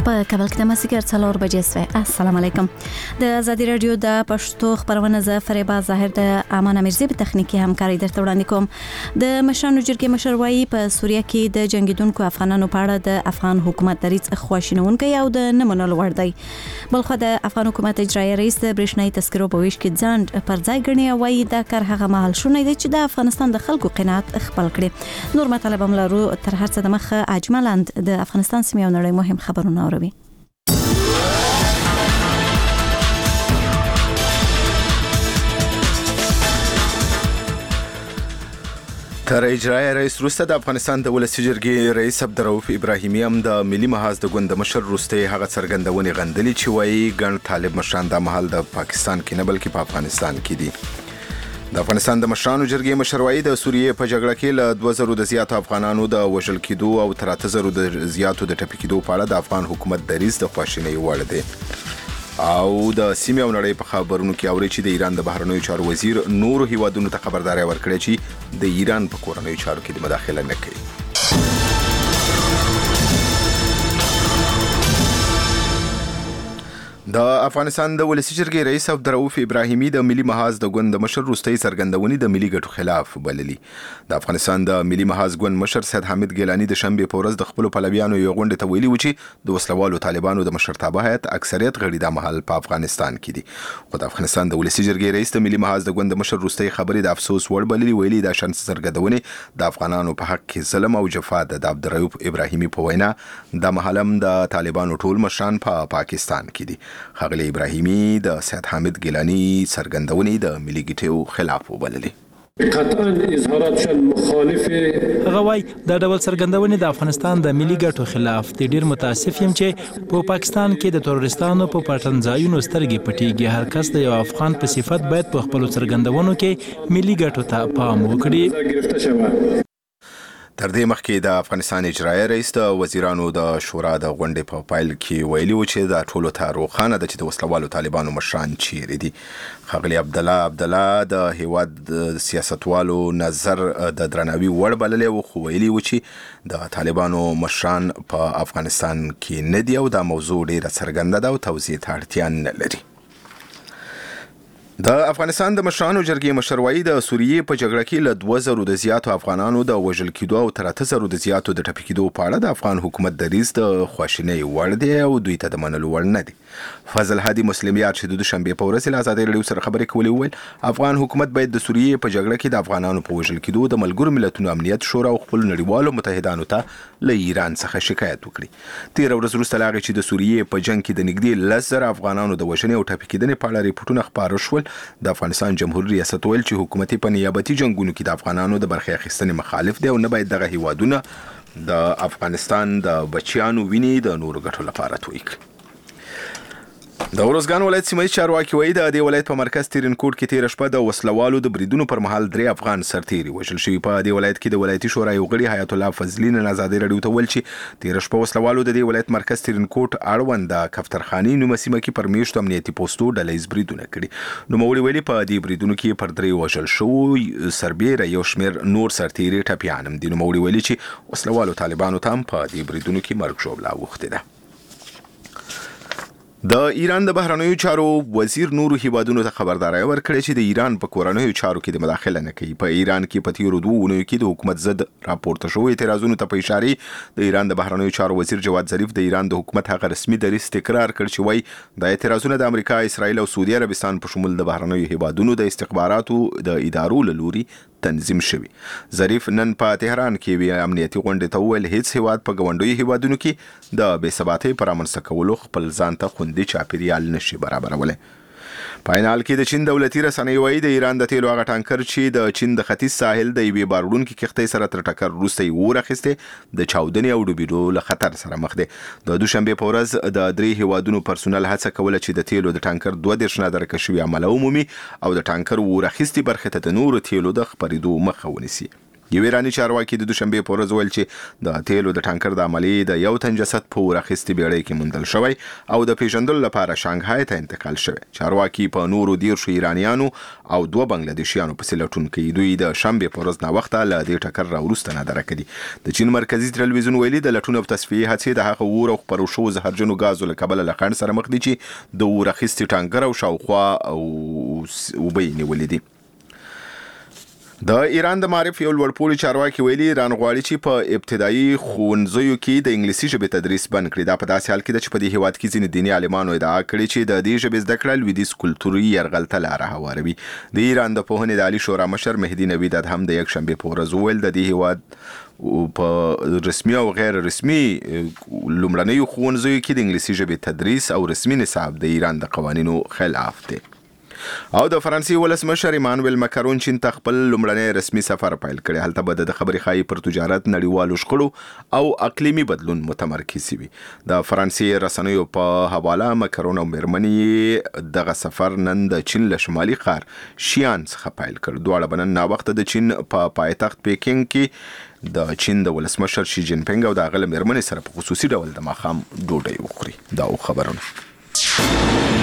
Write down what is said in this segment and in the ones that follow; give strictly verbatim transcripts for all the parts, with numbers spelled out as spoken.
په کابل کې د مسګر څلور بجې سوی. السلام علیکم. د ازادي رادیو د پښتو خبرونه ز فریبا ظاهر د امانه مرزي په تخنیکی همکاري درته وړاندې کوم. د مشرانو جرګې مشر وایي په سوریه کې د جنگیدونکو افغانانو په اړه د افغان حکومت دریځ خواشینونکی او د نه منلو وړ دی. بلخو د افغان حکومت اجرایي رئیس د برېښنايي تذکرو په ویش کې ځان پر ځای ګڼي او وایي دا کار هغه مهال شونی دی چې د افغانستان د خلکو قناعت خپل کړي. نور مطالب هم لرو. تر هر څه د مخه اجملاند د افغانستان سیمې او نړۍ مهم خبرونه اوري. تر اجرایي رئیس وروسته د افغانستان د ولسي جرګې رئیس عبدالرؤف ابراهیمي هم د ملي محاذ د ګوند مشر وروسته هغه څرګندونې غندلې چې وایي ګڼ طالب مشران د مهال د پاکستان کې نه بلکې په افغانستان کې دي. د افغانستان د مشرانو جرګې مشر وایي د سوریې په جګړه کې له دوه زرو د زیاتو افغانانو د وژل کېدو او تر اته زرو د زیاتو د ټپي کېدو په اړه د افغان حکومت دریځ د خواشینۍ وړ دی. او د سیمې او نړۍ په خبرونو کې اوري چې د ایران د بهرنیو چارو وزیر نورو هیوادونو ته خبرداري ورکړې چې د ایران په کورنیو چارو کې د مداخله نه کوي. د افغانستان د ولسي جرګې رئیس عبدالرؤف ابراهیمي د ملي محاذ د ګوند مشر وروستۍ څرګندونې د ملي ګټو خلاف بللي. د افغانستان د ملي محاذ ګوند مشر سید حامد ګیلاني د شنبې په ورځ د خپلو پلویانو یو غونډې ته ویلي و چې د وسلوالو طالبانو د مشرتابه هیئت اکثریت غړي د مهال په افغانستان کې دي. خو د افغانستان د ولسي جرګې رئیس د ملي محاذ د ګوند مشر وروستۍ خبرې د افسوس وړ بللي. ویلي دا شان څرګندونې د افغانانو په حق کې ظلم او جفا ده. د عبدالرؤف ابراهیمي په وینا د مهال هم د طالبانو ټول مشران په پاکستان کې دي. ښاغلی ابراهیمي د سید حامد ګیلاني څرګندونې د ملي ګټو خلاف وبللې. قطعا اظهارات شل مخالف هغه وای دا ډول څرګندونې د افغانستان د ملي ګټو خلاف دي. ډیر متاسف یم چې په پاکستان کې د تروریستانو په پټنځایونو سترګې پټیږي. هر کس د یو افغان په صفت باید په خپل څرګندونو کې ملي ګټو ته پام وکړي. تر دې مخکې د افغانستان اجرایي رئیس د وزیرانو د شورا د غونډې په پایل کې ویلي و چې دا ټولو ته روښانه ده چې د وسلوالو طالبانو مشران چیرې دي. ښاغلي عبدالله عبدالله د هیواد د سیاستوالو نظر د درناوي وړ بللی و، خو ویلي و چې د طالبانو مشران په افغانستان کې نه دي او دا موضوع ډیره څرګنده ده او توضیح ته اړتیا نه لري. د افغانستان د مشرانو جرګې مشر وایي د سوریې په جګړه کې له دوه زرو د زیاتو افغانانو د وژل کېدو او تر اته زرو د زیاتو د ټپي کېدو په اړه د افغان حکومت دریځ د خواشینۍ وړ دی او دوی ته د منلو وړ نه دی. فضل هادي مسلمیات چې د دوشنبې په ورځ له ازادي رادیو سره خبرې کولې وویل افغان حکومت باید د سوریې په جګړه کې د افغانانو په وژل کېدو د ملګرو ملتونو امنیت شورا او خپل نړیوالو متحدانو ته له ایران څخه شکایت وکړي. تېره ورځ وروسته له هغې چې د سوریې په جنګ کې د نږدې لس زره افغانانو د وژنې او ټپي کېدنې په اړه ریپورټونه خپاره شول، د افغانستان جمهوریت ریاست ویل چې حکومتي په نیابتي جنگونو کې د افغانانو د برخې اخیستنې مخالف دی او نه باید دغه هیوادونه د افغانستان د بچیانو وینې د نورو ګټو لپاره توی کړي. د ارزګان ولایت سیمه ییز چارواکي وایي د دې ولایت په مرکز ترینکوټ کې تېره شپه د وسلوالو د بریدونو پر مهال درې افغان سرتیري وژل شوي. په دې ولایت کې د ولایتي شورا یو غړي حیات الله فضلي نن ازادي راډیو ته ویل چې تېره شپه وسلوالو د دې ولایت مرکز ترینکوټ اړوند د کفترخانې نومه سیمه کې پر میشتو امنیتي پوستو ډله ییز بریدونه کړي. نوموړي ویلي په دې بریدونو کې پر درې وژل شوو سربیره یو شمېر نور سرتیري ټپیان هم دي. نوموړي ویلي چې وسلوالو طالبانو ته هم په دې بریدونو کې مرګ ژوبله اوښتې ده. د ایران د بهرنیو چارو وزیر نورو هیوادونو ته خبرداري ورکړې چې د ایران په کورنیو چارو کې د مداخله نه کوي. په ایران کې په تیرو دوه اونیو کې د حکومت ضد راپورته شوی اعتراضونو ته په اشاره د ایران د بهرنیو چارو وزیر جواد ظریف د ایران د حکومت هغه رسمي دریځ تکرار کړ چې وایي د اعتراضونو د امریکا، اسرائیل او سعودي عربستان په شمول د بهرنیو هیوادونو د استخباراتو د ادارو له لوري تنظیم شوی. ظریف نن په تهران کې وی امنیتي غونډې ته وویل هیڅ هیواد په ګاونډیو هیوادونو کې د بې ثباتۍ پر رامنځته کولو خپل ځان ته خوندي چاپیریال نشي برابرولی. په عین حال کې د چین دولتي رسنۍ وایي د ایران د تیلو هغه ټانکر چې د چین د ختیځ ساحل د یوې باروړونکې کښتۍ سره تر ټکر وروسته یې اور اخیستی د چاودنې او ډوبېدو له خطر سره مخ دی. د دوشنبې په ورځ د درې هیوادونو پرسونل هڅه کوله چې د تیلو د ټانکر دوه دېرش نادرکه شوي عمله ومومي او د ټانکر اور اخیستې برخې ته د نورو تیلو د خپرېدو مخه ونیسي. یو ایرانی چارواکي د دوشنبه په ورځ ویل چې د تیلو د ټانکر د عملیې د یو تن جسد په ورخستې بیړۍ کې موندل شوی او د پیژندلو لپاره شانګهای ته انتقال شوی. چارواکي په نورو دیرشو ایرانیانو او دوه بنگلادیشیانو پسې لټون کوي. دوی د شنبه په ورځ ناوخته له دې ټکر راوروسته نادره کړي. د چین مرکزی تلویزیون ویلي د لټون او تصفیې هڅې د هغه اور او خپرو شو زهرجنو غازو له کبله له خنډ سره مخ دي چې د ورخستې ټانکر او شاوخوا او وبې نیولې دي. د ایران د معارف یو لوړپوړي چارواکي ویلي ایران غواړي چې په ابتدایي ښوونځیو کې د انګلیسي ژبې تدریس بند کړي. دا په داسې حال کې ده چې په دې هیواد کې ځینې دیني عالمانو ادعا کړې چې د دې ژبې زده کړه لویدیځ کلتوري یرغل ته لاره هواروي. د ایران د پوهنې د عالي شورا مشر مهدي نوید هم د یکشنبې په ورځ وویل د دې هیواد په رسمي او غیر رسمي لومړنیو ښوونځیو کې د انګلیسي ژبې تدریس او رسمي نصاب د ایران د قوانینو خلاف دی. او د فرانسې ولسمشر ایمانویل مکرون چین ته خپل لومړنی رسمي سفر پیل کړی. هلته به د خبرې ښایي پر تجارت، نړیوالو شخړو او اقلیمي بدلون متمرکز وي. د فرانسې رسنیو په حواله مکرون او میرمنې دغه سفر نن د چین له شمالي ښار شیان څخه پیل کړ. دواړه به نن ناوخته د چین په پایتخت پیکینګ کې د چین د ولسمشر شي جین پینګ او د هغه له میرمنې سره په خصوصي ډول د ماښام ډوډۍ وخوري. دا خبرونه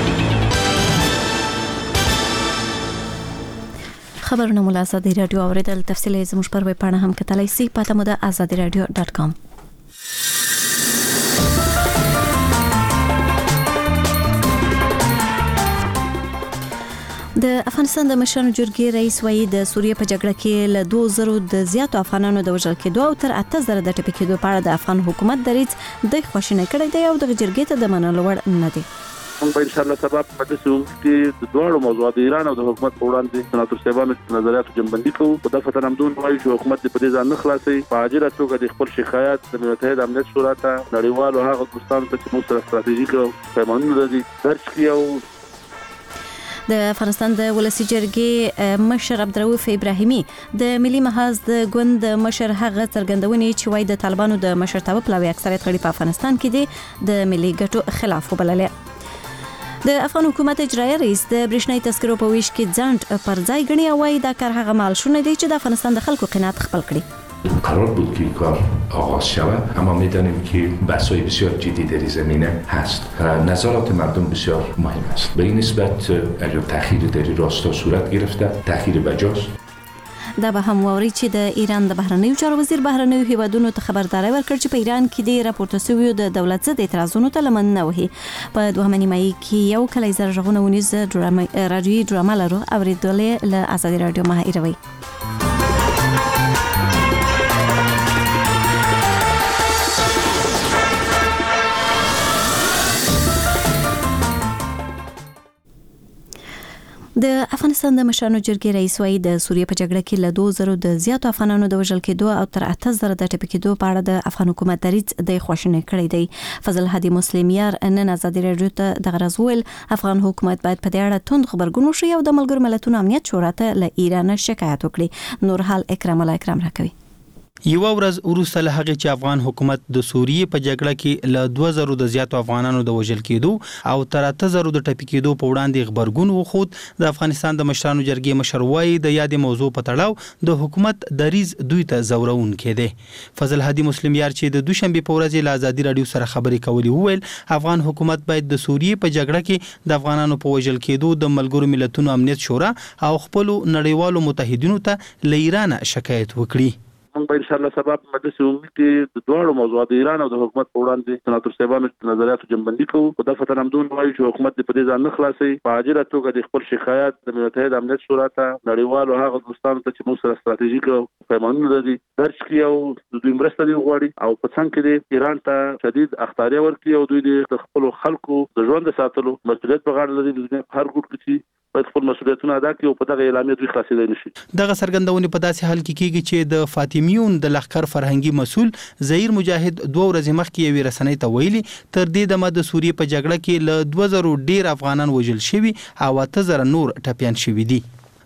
خبرونه مو له ازادي رادیو اوریدل. تفصیل یې زموږ پر ویب پاڼه هم کتلای شئ. پته مو د ازادي رادیو ډاټ کام. د افغانستان د مشرانو جرګې رئیس وایي د سوریې په جګړه کې له دوه زرو د زیاتو افغانانو د وژل کېدو او تر اته زره د ټپي کېدو په اړه د افغان حکومت دریځ د خواشینۍ کړی دی او د جرګې ته د منلو وړ نه دی. موږ به ان شاء الله سبا په دې سیمه کې د دوه موضوعات د ایران او د حکومت په وړاندې سناتور صاحبانو نظریاتو جنبندي کوو. په دغه فتره همدون وایي چې حکومت په دې ځان نه خلاصي. په عاجله توګه د خپل شکایت د ملل متحد امنیت شورا ته نړیوالو هغه دوستانو ته چې موږ سره ستراتیژیک پیمانونه لري درج کړي. او د افغانستان د ولسی جرګې مشر عبدالرؤف ابراهیمي د ملي محاذ د ګوند مشر هغه څرګندونې چې وایي د طالبانو د مشرتابه پلاوي اکثریت غړي په افغانستان کې دي د ملي ګټو خلاف وبللې. د افغان حکومت اجرایي رئیس د برېښنايي تذکرو په ویش کې ځنډ پر ځای ګڼي او وايي دا کار هغه مهال شونی دی چې د افغانستان د خلکو قناعت خپل کړي. قرار بود که این کار آغاز شود اما میدانیم که بحث‌های بسیار جدی در این زمینه هست. نظرات مردم بسیار مهم است. به این نسبت اگر تأخیر در این راستا صورت گرفته تأخیر بجاست. دا به هم ووري چې د ایران د بهرنیو چارو وزیر بهرنیو هیوادونو ته خبرداري ورکړ چې په ایران کې د راپورته شویو د دولت ضد اعتراضونو ته لمن نه وهي. په دوهمه نیمایي کې یو کلی زر ژغونه ونیز ډرامه رادیوي ډرامه لرو اوریدلې له ازادي رادیو مه هیروئ. د افغانستان د مشرانو جرګې رئیس وایي د سوریې په جګړه کې له دوه زرو د زیاتو افغانانو د وژل کېدو او تر اته زره د ټپي کېدو په اړه د افغان حکومت دریځ د خواشینۍ کړی دی. فضل هادي مسلم یار نن ازادي رادیو ته دغه راز ویل افغان حکومت باید په دې اړه توند خبرګون وشي او د ملګرو ملتونو امنیت شورا ته له ایران شکایت وکړي. نور حال اکرام الله اکرام راکوي. یو ورځ وروسته له هغې چې افغان حکومت د سوریې په جګړه کې له دوه زرو د زیاتو افغانانو د وژل کېدو او تر اته زرو د ټپي کېدو په وړاندې غبرګون وښود، د افغانستان د مشرانو جرګې مشر وایي د یادې موضوع په تړاو د حکومت دریځ دوی ته ځورونکی دی. فضل هادي مسلم یار چې د دوشنبې په ورځ له ازادي رادیو سره خبرې کولې وویل افغان حکومت باید د سوریې په جګړه کې د افغانانو په وژل کېدو د ملګرو ملتونو امنیت شورا او خپلو نړیوالو متحدینو ته له ایران شکایت وکړي. موږ به ان شاء الله سبا په مجلس عمومي کې د دوه موضوعات د ایران او د حکومت په وړاندې سناتور صاحبانو نظریاتو جنبندي کوو. په دغه فتره همدون وایي چې حکومت په دې ځان نه خلاصي. په عاجله توګه د خپل شکایت د ملل متحد امنیت شورا ته نړیوالو هغه دوستانو ته چې موږ سره ستراتیژیک پیمانونه لري درج کړي او د دوی مرسته دی وغواړي او په څنګ کې د ایران ته شدید اخطاریه ورکړي او دوی د خپل خلکو د ژوند ساتلو مسؤلیت په غاړه لري. د هر ګوټ کې باید خپل مسؤلیتونه ادا کړي او په دغه اعلامیه دوی خلاصېدای نشي. دغه څرګندونې په داسې حال کې کېږي چې د فاطمیون د لښکر فرهنګي مسؤل ظهیر مجاهد دوه ورځې مخکې یوې رسنۍ ته ویلي تر دې دمه د سوریې په جګړه کې له دوه زرو ډېر افغانان وژل شوي او اته زره نور ټپیان شوي دي.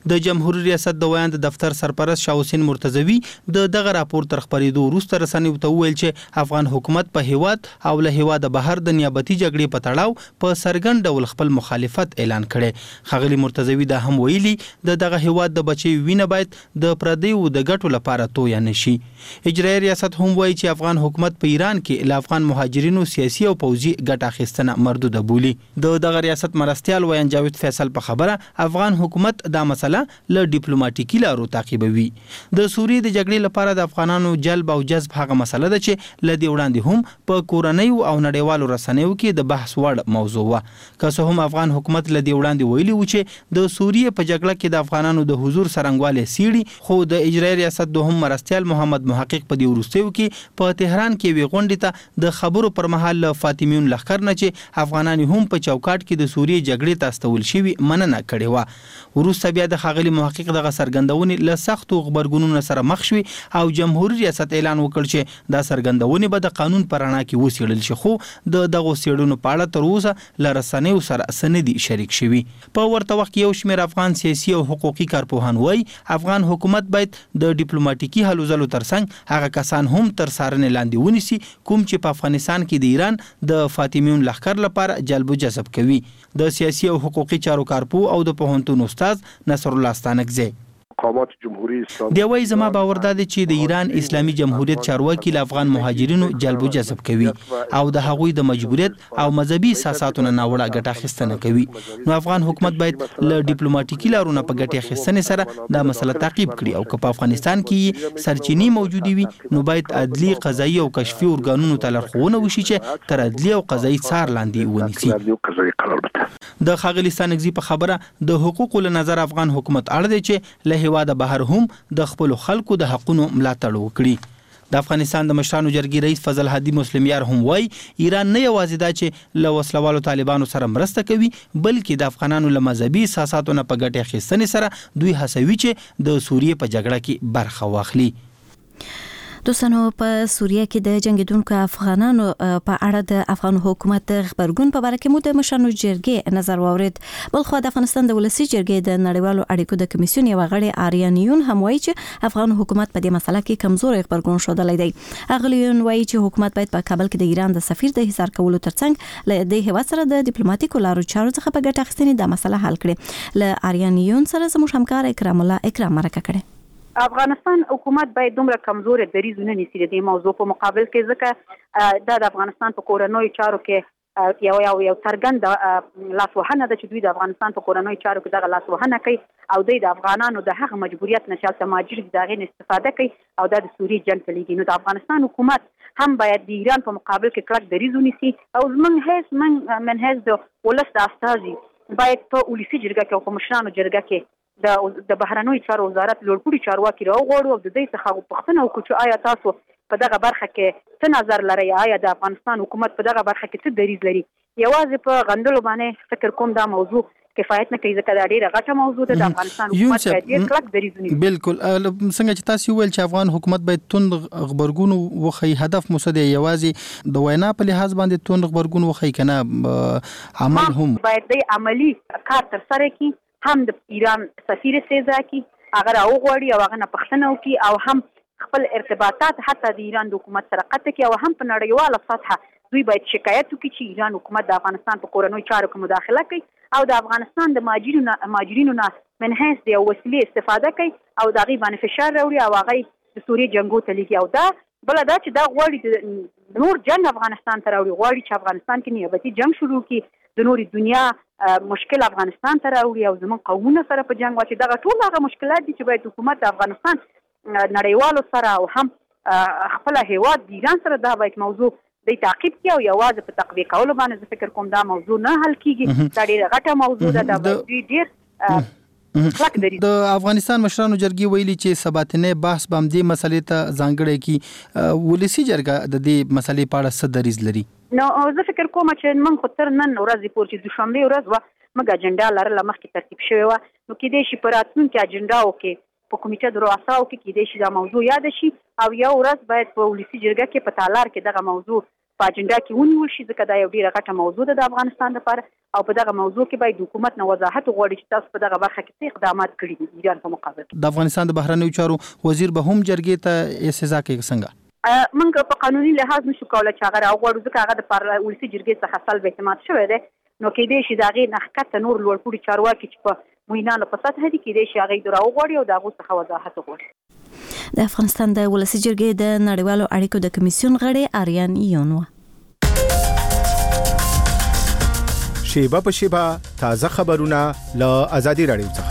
د جمهوریت ریاست د ویاند دفتر سرپرست شاه حسین مرتضوی د دغه راپور تر خپرېدو وروسته رسنیو ته وویل چې افغان حکومت په هیواد او له هیواده بهر د نیابتي جګړې په تړاو په څرګند ډول خپل مخالفت اعلان کړي. ښاغلي مرتضوی دا هم ویلي د دغه هیواد د بچیو وینه باید د پردیو د ګټو لپاره تویه نشي. اجرایي ریاست هم وایي چې افغان حکومت په ایران کې له افغان مهاجرینو سیاسي او پوځي ګټه اخیستنه مردوده بولي. د دغه ریاست مرستیال ویان جاوید فیصل په خبره افغان حکومت دا مسله له ډیپلوماټیکي لارو تعقیبوي. د سوریې د جګړې لپاره د افغانانو جلب او جذب هغه مسله ده چې له دې وړاندې هم په کورنیو او نړیوالو رسنیو کې د بحث وړ موضوع وه. که څه هم افغان حکومت له دې وړاندې ویلي و چې د سوریې په جګړه کې د افغانانو د حضور څرنګوالی څیړي، خو د اجرایي ریاست دوهم مرستیال محمد محقق په دې وروستیو کې په تهران کې یوې غونډې ته د خبرو پر مهال له فاطمیون لښکر نه چې افغانان هم په چوکاټ کې د سوریې جګړې ته استول شوي مننه کړې وه. وروسته بیا د ښاغلي محقق دغه څرګندونې له سختو غبرګونونو سره مخ شوي او جمهوریت ریاست اعلان وکړ چې دا څرګندونې به د قانون په رڼا کې وڅېړل شي، خو د دغو څېړنو په اړه تر اوسه له رسنیو سره څه نه دي شریک شوي. په ورته وخت کې یو شمېر افغان سیاسي او حقوقي کارپوهان وایي افغان حکومت باید د ډیپلوماټیکي هلو ځلو ترڅنګ هغه کسان هم تر څارنې لاندې ونیسي کوم چې په افغانستان کې د ایران د فاطمیون لښکر لپاره جلب و جذب کوي. د سیاسي او حقوقي چارو کارپوه او د پوهنتون استاد نصر الله ستانکزی مقامات جمهوری اسلامی دی وایي زما باور دا دی چې د ایران اسلامي جمهوریت چارواکي له افغان مهاجرینو جلب و جذب کوي او د هغوی د مجبوریت او مذهبي احساساتو نه ناوړه ګټه اخیستنه کوي. نو افغان حکومت باید له ډیپلوماټیکي لارو نه په ګټې اخیستنې سره دا مسله تعقیب کړي او که په افغانستان کې سرچینې موجودې وي نو باید عدلي، قضایي او کشفي ارګانونو ته لارښوونه وشي چې تر عدلي او قضایي څار لاندې ونیسي. د ښاغلي ستانکزي په خبره د حقوقو له نظر افغان حکومت اړ دی چې له هیواده بهر هم د خپلو خلکو د حقونو ملاتړ وکړي. د افغانستان د مشرانو جرګې رئیس فضل هادي مسلمیار هم وایي ایران نه یوازې دا چې له وسلوالو طالبانو سره مرسته کوي بلکې د افغانانو له مذهبي احساساتو نه په ګټې اخیستنې سره دوی هڅوي چې د سوریې په جګړه کې برخه واخلي. دوستانو په سوریه کې د جنگیدونکو افغانانو په اړه د افغان حکومت د خبرګون په اړه کې مو د مشرانو جرګې نظر واورید. بلخو د افغانستان د ولسی جرګې د نړیوالو اړیکو د کمیسیون یو غړی آریانیون هم وایي چې افغان حکومت په دې مسله کې کمزور خبرګون شودلې دی. اغلیون وایي چې حکومت باید په کابل کې د ایران د سفیر د حصار کولو ترڅنګ له دې هوا سره د ډیپلوماټیکو لارو چارو څخه په ګټه اخیستنې د مسله حل کړي. له آریانیون سره زموږ همکار اکرام الله اکرام مرکه کړي. افغانستان حکومت باید دومره کمزور دریځ نه نیسي د دې موضوع په مقابل کې، ځکه دا د افغانستان په کورنیو چارو کې یو یو یو څرګند لاسوهنه ده چې دوی د افغانستان په کورنیو چارو کې دغه لاسوهنه کوي او دوی د افغانانو د هغه مجبوریت نه چې هلته مهاجر دي د هغې نه استفاده کوي او دا د سوریې جنګ ته لیږي. نو د افغانستان حکومت هم باید د ایران په مقابل کې کلک دریځ ونیسي او زموږ حیث من من حیث د ولس د استازي باید په ولسي جرګه کې او په مشرانو جرګه کې د د بهرنیو چارو وزارت لوړپوړي چارواکي راوغواړو او د دوی څخه پوښتنه وکړو چې آیا تاسو په دغه برخه کې څه نظر لرئ، آیا د افغانستان حکومت په دغه برخه کې څه دریځ لري. یوازې په غندلو باندې فکر کوم دا موضوع کفایت نه کوي، ځکه دا ډیره غټه موضوع ده. د افغانستان حکومت باید ډیر کلک دریځ ونیسي. بالکل څنګه چې تاسو ویل چې افغان حکومت باید توند خبرګون وخی، هدف مسد یوازې د وینا په لحاظ باندې توند خبرګون وخی کنه عمل هم باید د عملی کار تر سره کی، هم د ایران سفیر سیزا کی هغه راوغواړي او هغه نه پوښتنه وکړي او هم خپل ارتباطات حتی د ایران د حکومت سره قطع کړي او هم په نړیواله سطحه دوی باید شکایت وکړي چې ایران حکومت د افغانستان په کورنیو چارو کې مداخله کوي او د افغانستان د مهاجرینو مهاجرینو نه من حیث د یو وسیلې استفاده کوي او د هغې باندې فشار راوړي او هغه د سوریې جنګو ته لیږي. او دا بله دا چې دا غواړي نور جنګ افغانستان ته راوړي، غواړي چې افغانستان کې نیابتي جنګ شروع کړي، د نورې دنیا مشکل افغانستان ته راوړي او زموږ قومونه سره په جنګ واچي. دغه ټول هغه مشکلات دي چې باید حکومت د افغانستان نړیوالو سره او هم خپل هیواد د ایران سره دا باید موضوع د تعقیب کړي او یوازې په تقویه کولو باندې زه فکر کوم دا موضوع نه حل کیږي. دا ډیره غټه موضوع ده، دا باید ډیر د افغانستان مشرانو جرګې ویلي چې سباتنه بحث به دې مسلې ته ځانګړی کی ولسی جرګه د دې مسلې په اړه څه دریځ لري. نو زه فکر کوم چې من خو تر نن ورځې پورې چې دوشنبه ورځ وه موږ اجنډا لرله مخکې ترتیب شوې وه، نو کیدای شي په راتلونکي اجنډاو کې په کمیټه د رؤساو کې کیدای شي دا موضوع یاد شي او یو ورځ باید په ولسي جرګه کې په تالار کې دغه موضوع په اجنډا کې ونیول شي، ځکه دا یو ډیره غټه موضوع ده د افغانستان لپاره او په دغه موضوع کې باید حکومت نه وضاحت وغواړي چې تاسو په دغه برخه کې څه اقدامات کړي دي ایران په مقابل. د افغانستان د بهرنیو چارو وزیر به هم جرګې ته استزا کوي څنګه؟ موږ په قانوني لحاظ نشو کولای چې هغه راوغواړو، ځکه هغه د پارلمان ولسي جرګې څخه سلب اعتماد شوی دی، نو کېدای شي د هغې نه ښکته نور لوړپوړي چارواکي چې په معینانو په سطحه دي کېدای شي هغه یې د راوغواړي او د هغو څخه وضاحت وغواړي. د افغانستان د ولسي جرګې د نړیوالو اړیکو د کمیسیون غړی آریان یون و. شیبه په شیبه تازه خبرونه له ازادي راډیو څخه.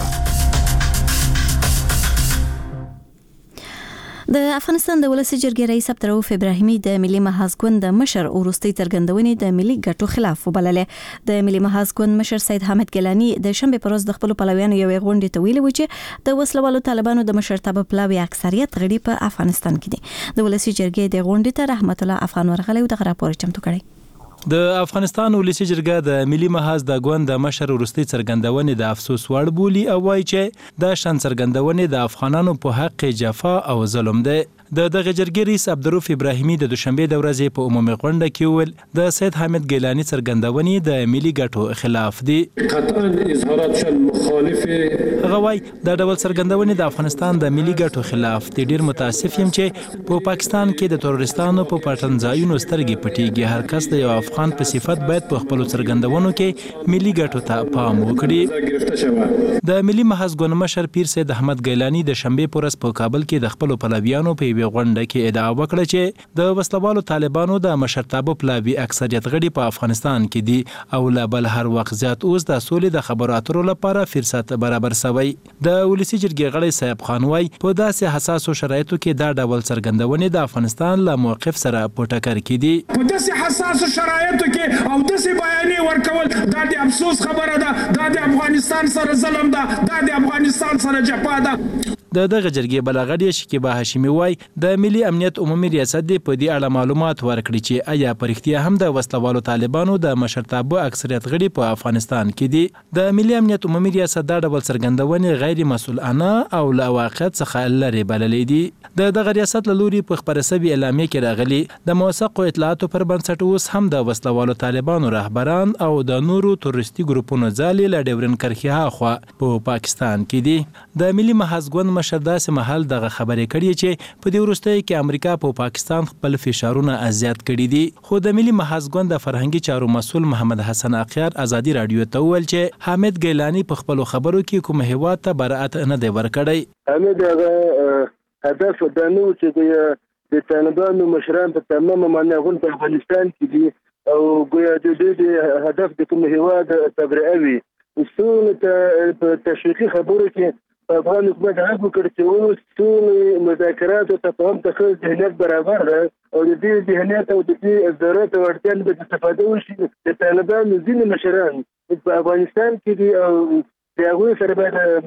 د افغانستان د ولسي جرګې رئیس عبدالرؤف ابراهیمي د ملي محاذ ګوند د مشر وروستۍ څرګندونې د ملي ګټو خلاف وبللې. د ملي محاذ ګوند مشر سید حامد ګیلاني د شنبه پر ورځ د خپل پلویانو یوې غونډې ته ویلي و چې د وسلوالو طالبانو د مشرتابه پلاوي اکثریت غړي په افغانستان کې دي. د ولسي جرګې د غونډې ته رحمت الله افغان ورغلی او د راپور چمتو کړی. د افغانستان ولسي جرګه د ملي محاذ د ګوند د مشر وروستۍ څرګندونې د افسوس وړ بولي او وایي چې د شان څرګندونې د افغانانو په حق جفا او ظلم ده. د دغه جرګې رئیس عبدالرؤف ابراهیمي د دوشنبه د ورځې په عمومي غونډه کې ویل د سید حامد ګیلاني څرګندونې د ملي ګټو خلاف دي. قطعا اظهارات شل مخالف هغه وایي د ډول څرګندونې د افغانستان د ملي ګټو خلاف دي. ډیر متاسف یم چې په پا پاکستان کې د تروریستانو په پټنځایونو سترګې پټیږي. هر کس د یو افغان په صفت باید په خپل څرګندونو کې ملي ګټو ته پام وکړي. د ملي محاذ ګوند مشر پیر سید احمد ګیلاني د شنبه په ورځ په کابل کې د خپل پلویانو په یوه غونډه کې ادعا وکړه چې د وسلوالو طالبانو د مشرتابه پلاوي اکثریت غړي په افغانستان کې دي او لا بل هر وخت زیات اوس د سولې د خبرو اترو لپاره فرصت برابر شوی. د ولسي جرګې غړي صاحب خان وای په داسې حساسو شرایطو کې دا ډول څرګندونې د افغانستان له موقف سره په ټکر کې دي. په داسې حساسو شرایطو کې او داسې بیانې ورکول دا د افسوس خبره ده، دا د افغانستان سره ظلم ده، دا د افغانستان سره جفا ده. د دغه جرګې بلغړی شکیبا هاشمي وای د ملي امنیت عمومي ریاست دی په دې اړه معلومات ورکړي چې آیا پرختیا هم د وسلوالو طالبانو د مشرتابه اکثریت غړي په افغانستان کې دي. د ملي امنیت عمومي ریاست دا ډول څرګندونې غیر مسؤلانه او له واقعیت څخه لرې بللې دي. د دغه ریاست له لوري په خبره سوي اعلامیه کې راغلي د موثقو اطلاعاتو پر بنسټ اوس هم د وسلوالو طالبانو رهبران او د نورو تروریستي ګروپونو ځالې له ډیورن کرخي هاخوا په پاکستان کې دي. د ملي محاذ ګوند مشر داسې محل دغه خبرې کړي چې په دې وروستیو کې امریکا په پاکستان خپل فشارونه ازیات کړي دي. خو د ملي محاذ ګوند د فرهنګي چارو مسؤل محمد حسن اخیار ازادي رادیو ته وویل چې حامد ګیلاني په خپلو خبرو کې کوم هیواد ته براءت نه دی ورکړی. حامد هغه هدف دا نه و چې د طالبانو مشران په تمامه معنا غون په افغانستان کې دي او ګویا د دې هدف د کوم هیواد تبرئه وي. اصول ته تشویقي خبرو کې افغان حکومت هغه وکړ چې اوس ټول مذاکرات او تفاهم ته ښه ذهنیت برابر ده او د دې ذهنیت او د دې ضرورت او اړتیا نه به استفاده وشي. د طالبانو ځینې مشران په افغانستان کې دي او د هغوی سره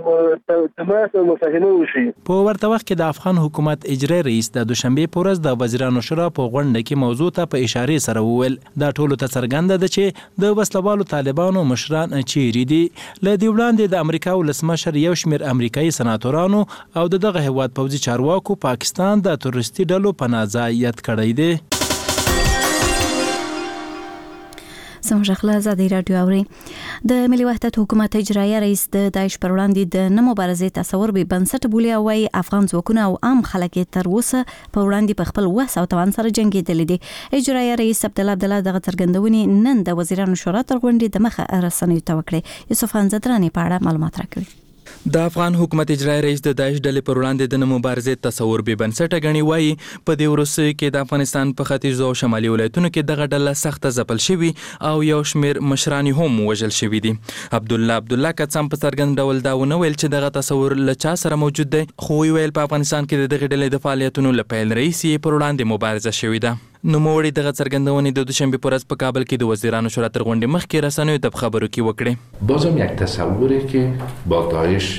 باید تماس او مفاهمه وشي. په ورته وخت کې د افغان حکومت اجرایي رئیس د دوشنبې په ورځ د وزیرانو شورا په غونډه کې موضوع ته په اشارې سره وویل دا ټولو ته څرګنده ده چې د وسلوالو طالبانو مشران چیرې دي. له دې وړاندې د امریکا ولسمشر یو شمېر امریکایي سناتورانو او د دغه هیواد پوځي چارواکو پاکستان د تروریستي ډلو په نازه یاد کړی دی. زموږ خپل ازادي رادیو اوري. د ملي وحدت حکومت اجرایي رئیس د داعش پر وړاندې د نه مبارزې تصور به بنسټ بولي او وايي افغان ځواکونه او عام خلک تر اوسه په وړاندې په خپل وس او توان سره جنګېدل دي. اجرایي رئیس عبدالله عبدالله دغه څرګندونې نن د وزیرانو شورا تر غونډې د مخه رسنیو ته وکړې. یوسف خان زدرانی په اړه معلومات راکوي. د افغان حکومت اجرایي رئیس د داعش ډلې پر وړاندې د نه مبارزې تصور به بنسټه ګڼي. وایي په دې وروستیو کې د افغانستان په ختیځو او شمالي ولایتونو کې دغه ډله سخته ځپل شوي او یو شمېر مشران هم وژل شوي دي. عبدالله عبدالله که څه هم په څرګند ډول دا ونه ویل چې دغه تصور له چا سره موجود دی، خو ویل په افغانستان کې د دغې ډلې د فعالیتونو له پیل راهیسې یې پر وړاندې مبارزه شوې ده. نوموړي دغه څرګندونې د دوشنبه په ورځ په کابل کې د وزیرانو شورا تر غونډې مخکې رسنیو ته په خبرو کې وکړې. بازم یک تصوری که با داعش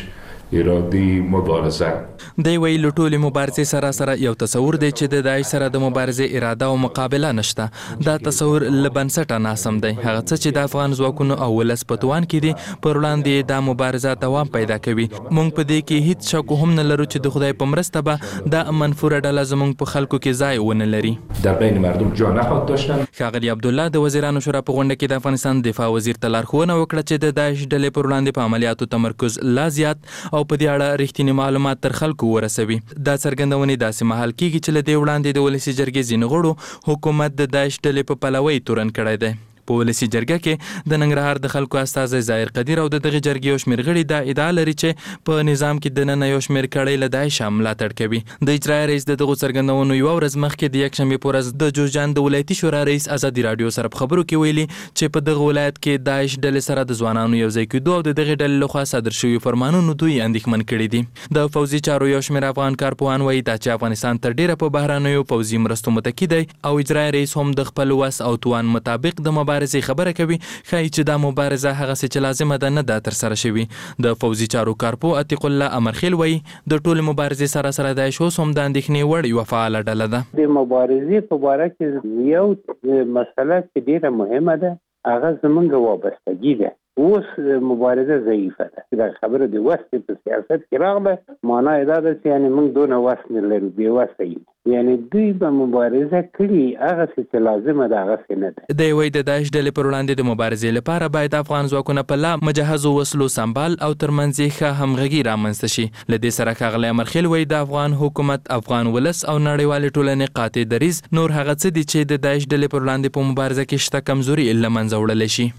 ارادي مبارزه دی وی لټول مبارزې سره سره یو تصور دی چې د داعش سره د مبارزې اراده او مقابله نشته. دا تصور لبنسټه ناسم دی. هغه څه چې د افغان ځواکونو او ولس په توان کې دي پر وړاندې دا مبارزه دوام پیدا کوي. موږ په دې کې هیڅ شک هم نه لرو چې د خدای په مرسته به دا منفوره ډله زموږ په خلکو کې ځای ونه لري. در بین مردم جا نخواهد داشتن. ښاغلي عبدالله د وزیرانو شورا په غونډه کې د افغانستان دفاع وزیر ته لارښوونه وکړه چې د داعش ډلې پر وړاندې په عملیاتو تمرکز لا زیات او په دې اړه رښتینی معلومات تر خلکو ورسوي. دا څرګندونې داسې مهال کیږي چې له دې وړاندې د ولسي جرګې ځینو غړو حکومت د داعش ډلې په پلوۍ تورن کړی دی. په ولسي جرګه کې د ننګرهار د خلکو استازی ظاهر قدیر او د دغه جرګې یو شمېر غړي دا ادعا لري چې په نظام کې دننه یو شمېر کړۍ له داعش ملاتړ کوي. د اجرایي رئیس د دغو څرګندونو یوه ورځ مخکې د یکشنبې په ورځ د جوزجان د ولایتي شورا رئیس ازادي راډیو سره په خبرو کې ویلي چې په دغه ولایت کې داعش ډلې سره د ځوانانو یو ځای کېدو او د دغې ډلې لخوا صادر شوي فرمانونو دوی اندېښمن کړي دي. د پوځي چارو یو شمېر افغان کارپوهان وایي دا چې افغانستان تر ډېره په بهرنیو پوځي مرستو متکي دی او اجرایي رئیس هم د خپل وس او توان مطابق د مبارزې خبره کوي. ښایي چې دا مبارزه هغسې چې لازمه ده نه ده ترسره شوې. د پوځي چارو کارپو عتیق الله امرخیل وایي د ټولې مبارزې سره سره داعش اوس هم د اندېښنې وړ یوه فعاله ډله ده. د مبارزې په باره کې یو مسله چې ډېره مهمه ده هغه زموږ وابستګي ده. اوس مبارزه ضعیفه ده. دا خبره د وس په سیاست کې راغله معنا یې دا ده چې یعنې موږ دونه وس نه لرو، بې وسه یو. یعنی دوی به مبارزه کړي هغه چې لازمه ده هغه نه ده. دی وایي د داعش ډلې پر وړاندې د مبارزې لپاره باید افغان ځواکونه په لا مجهزو وسلو سمبال او ترمنځ یې ښه همغږي رامنځته شي. له دې سره ښاغلی امرخیل وایي د افغان حکومت، افغان ولس او نړیوالې ټولنې قاطع دریځ نور هغه څه دي چې د داعش ډلې پر وړاندې په مبارزه کې شته کمزوري له منځه وړلی شي.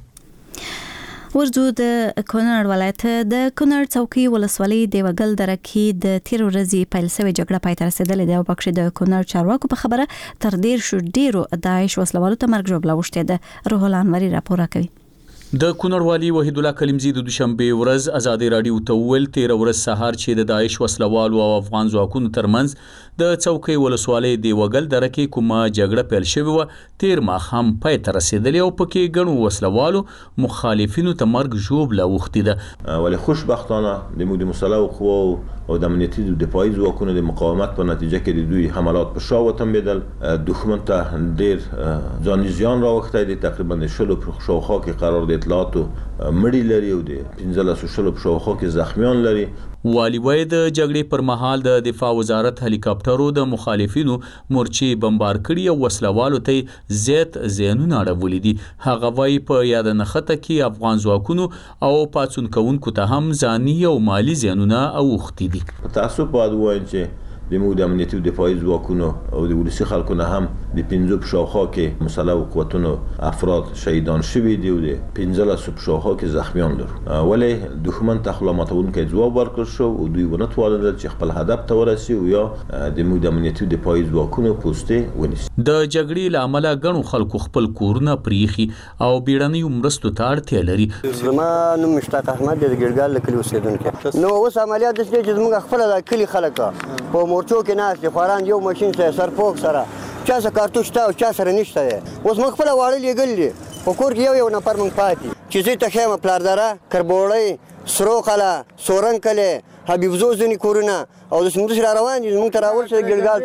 ورځو د کونړ ولایت د کونړ څوکۍ ولسوالۍ د وګل دره کې د تیر ورځې پیل شوې جګړه پای ته رسیدلې ده او پکې د کونړ چارواکو په خبره تر ډیر شو ډیرو داعش وسلوالو ته مرګ ژوبله وشته ده. روح الله انوري راپور کوي. د کونړ والي وحید الله کلیمزی د دوشنبه ورځ ازادي راډیو ته ویل تیر ورځ سهار چې د داعش وسلوالو او افغان ځواکونو ترمنځ د څوکۍ ولسوالۍ د وګل دره کې کومه جګړه پیل شوې وه تیر ماښام پای ته رسیدلې او پکې ګڼو وسلوالو مخالفینو ته مرګ ژوبله اوښتې ده. ولی خوشبختانه د موږ د مسلحو قواو او د امنیتي دفاعي ځواکونو د مقاومت په نتیجه کې د دوی حملات په شا وتمبېدل. دښمن ته ډېر ځاني زیان راوښتی دی. تقریبا د شلو په شاوخوا کې قرار د اطلاعاتو مړي لري او د پنځلسو شلو په شاوخوا کې زخمیان لري. والی وای د جګړې پر مهال د دفاع وزارت هلیکاپټرو د مخالفینو مورچې بمبار کړي او وسلوالو ته زیات زیانونه اړولي دي. هغه وای په یاد نښته کې افغان ځواکونو او پاڅون کوونکو ته هم ځاني او مالی زیانونه اوښتي دي. په تاسو باید وایي چې د موږ د امنیتي او دفاعي ځواکونو او د ولسي خلکو نه هم د پنځو په شاوخوا کې مسلحو قوتونو افراد شهیدان شوي دي او د پنځلسو په شاوخوا کې زخمیان لرو. ولې دښمن ته خلا ماتونکی ځواب ورکړل شو او دوی ونه توانېدل چې خپل هدف ته ورسي او یا د موږ د امنیتي او دفاعي ځواکونو پوستې ونیسي. د جګړې له امله ګڼو خلکو خپل کورونه پریښي او بیړنیو مرستو ته اړتیا لري. زما نوم مشتاق احمد د ګرګال له کلي اوسېدونکی. نو اوس عملیات داسې دی چې زموږ خپله د کلي خلک په مورچو کې ناست دي، خواران یو ماشین سره سرپوښ سره چا سره کارتوس شته او چا سره نشته دی. اوس موږ خپله واړه لېږلي دي، په کور کې یو یو نفر موږ پاتې چې زه ته ښیم پلاردره، کربوړی، سرو قلعه، سورنګ کلی، حبیبزو ځینې کورونه او د سمندر را روان دي. زموږ ته راورسېده ګلګال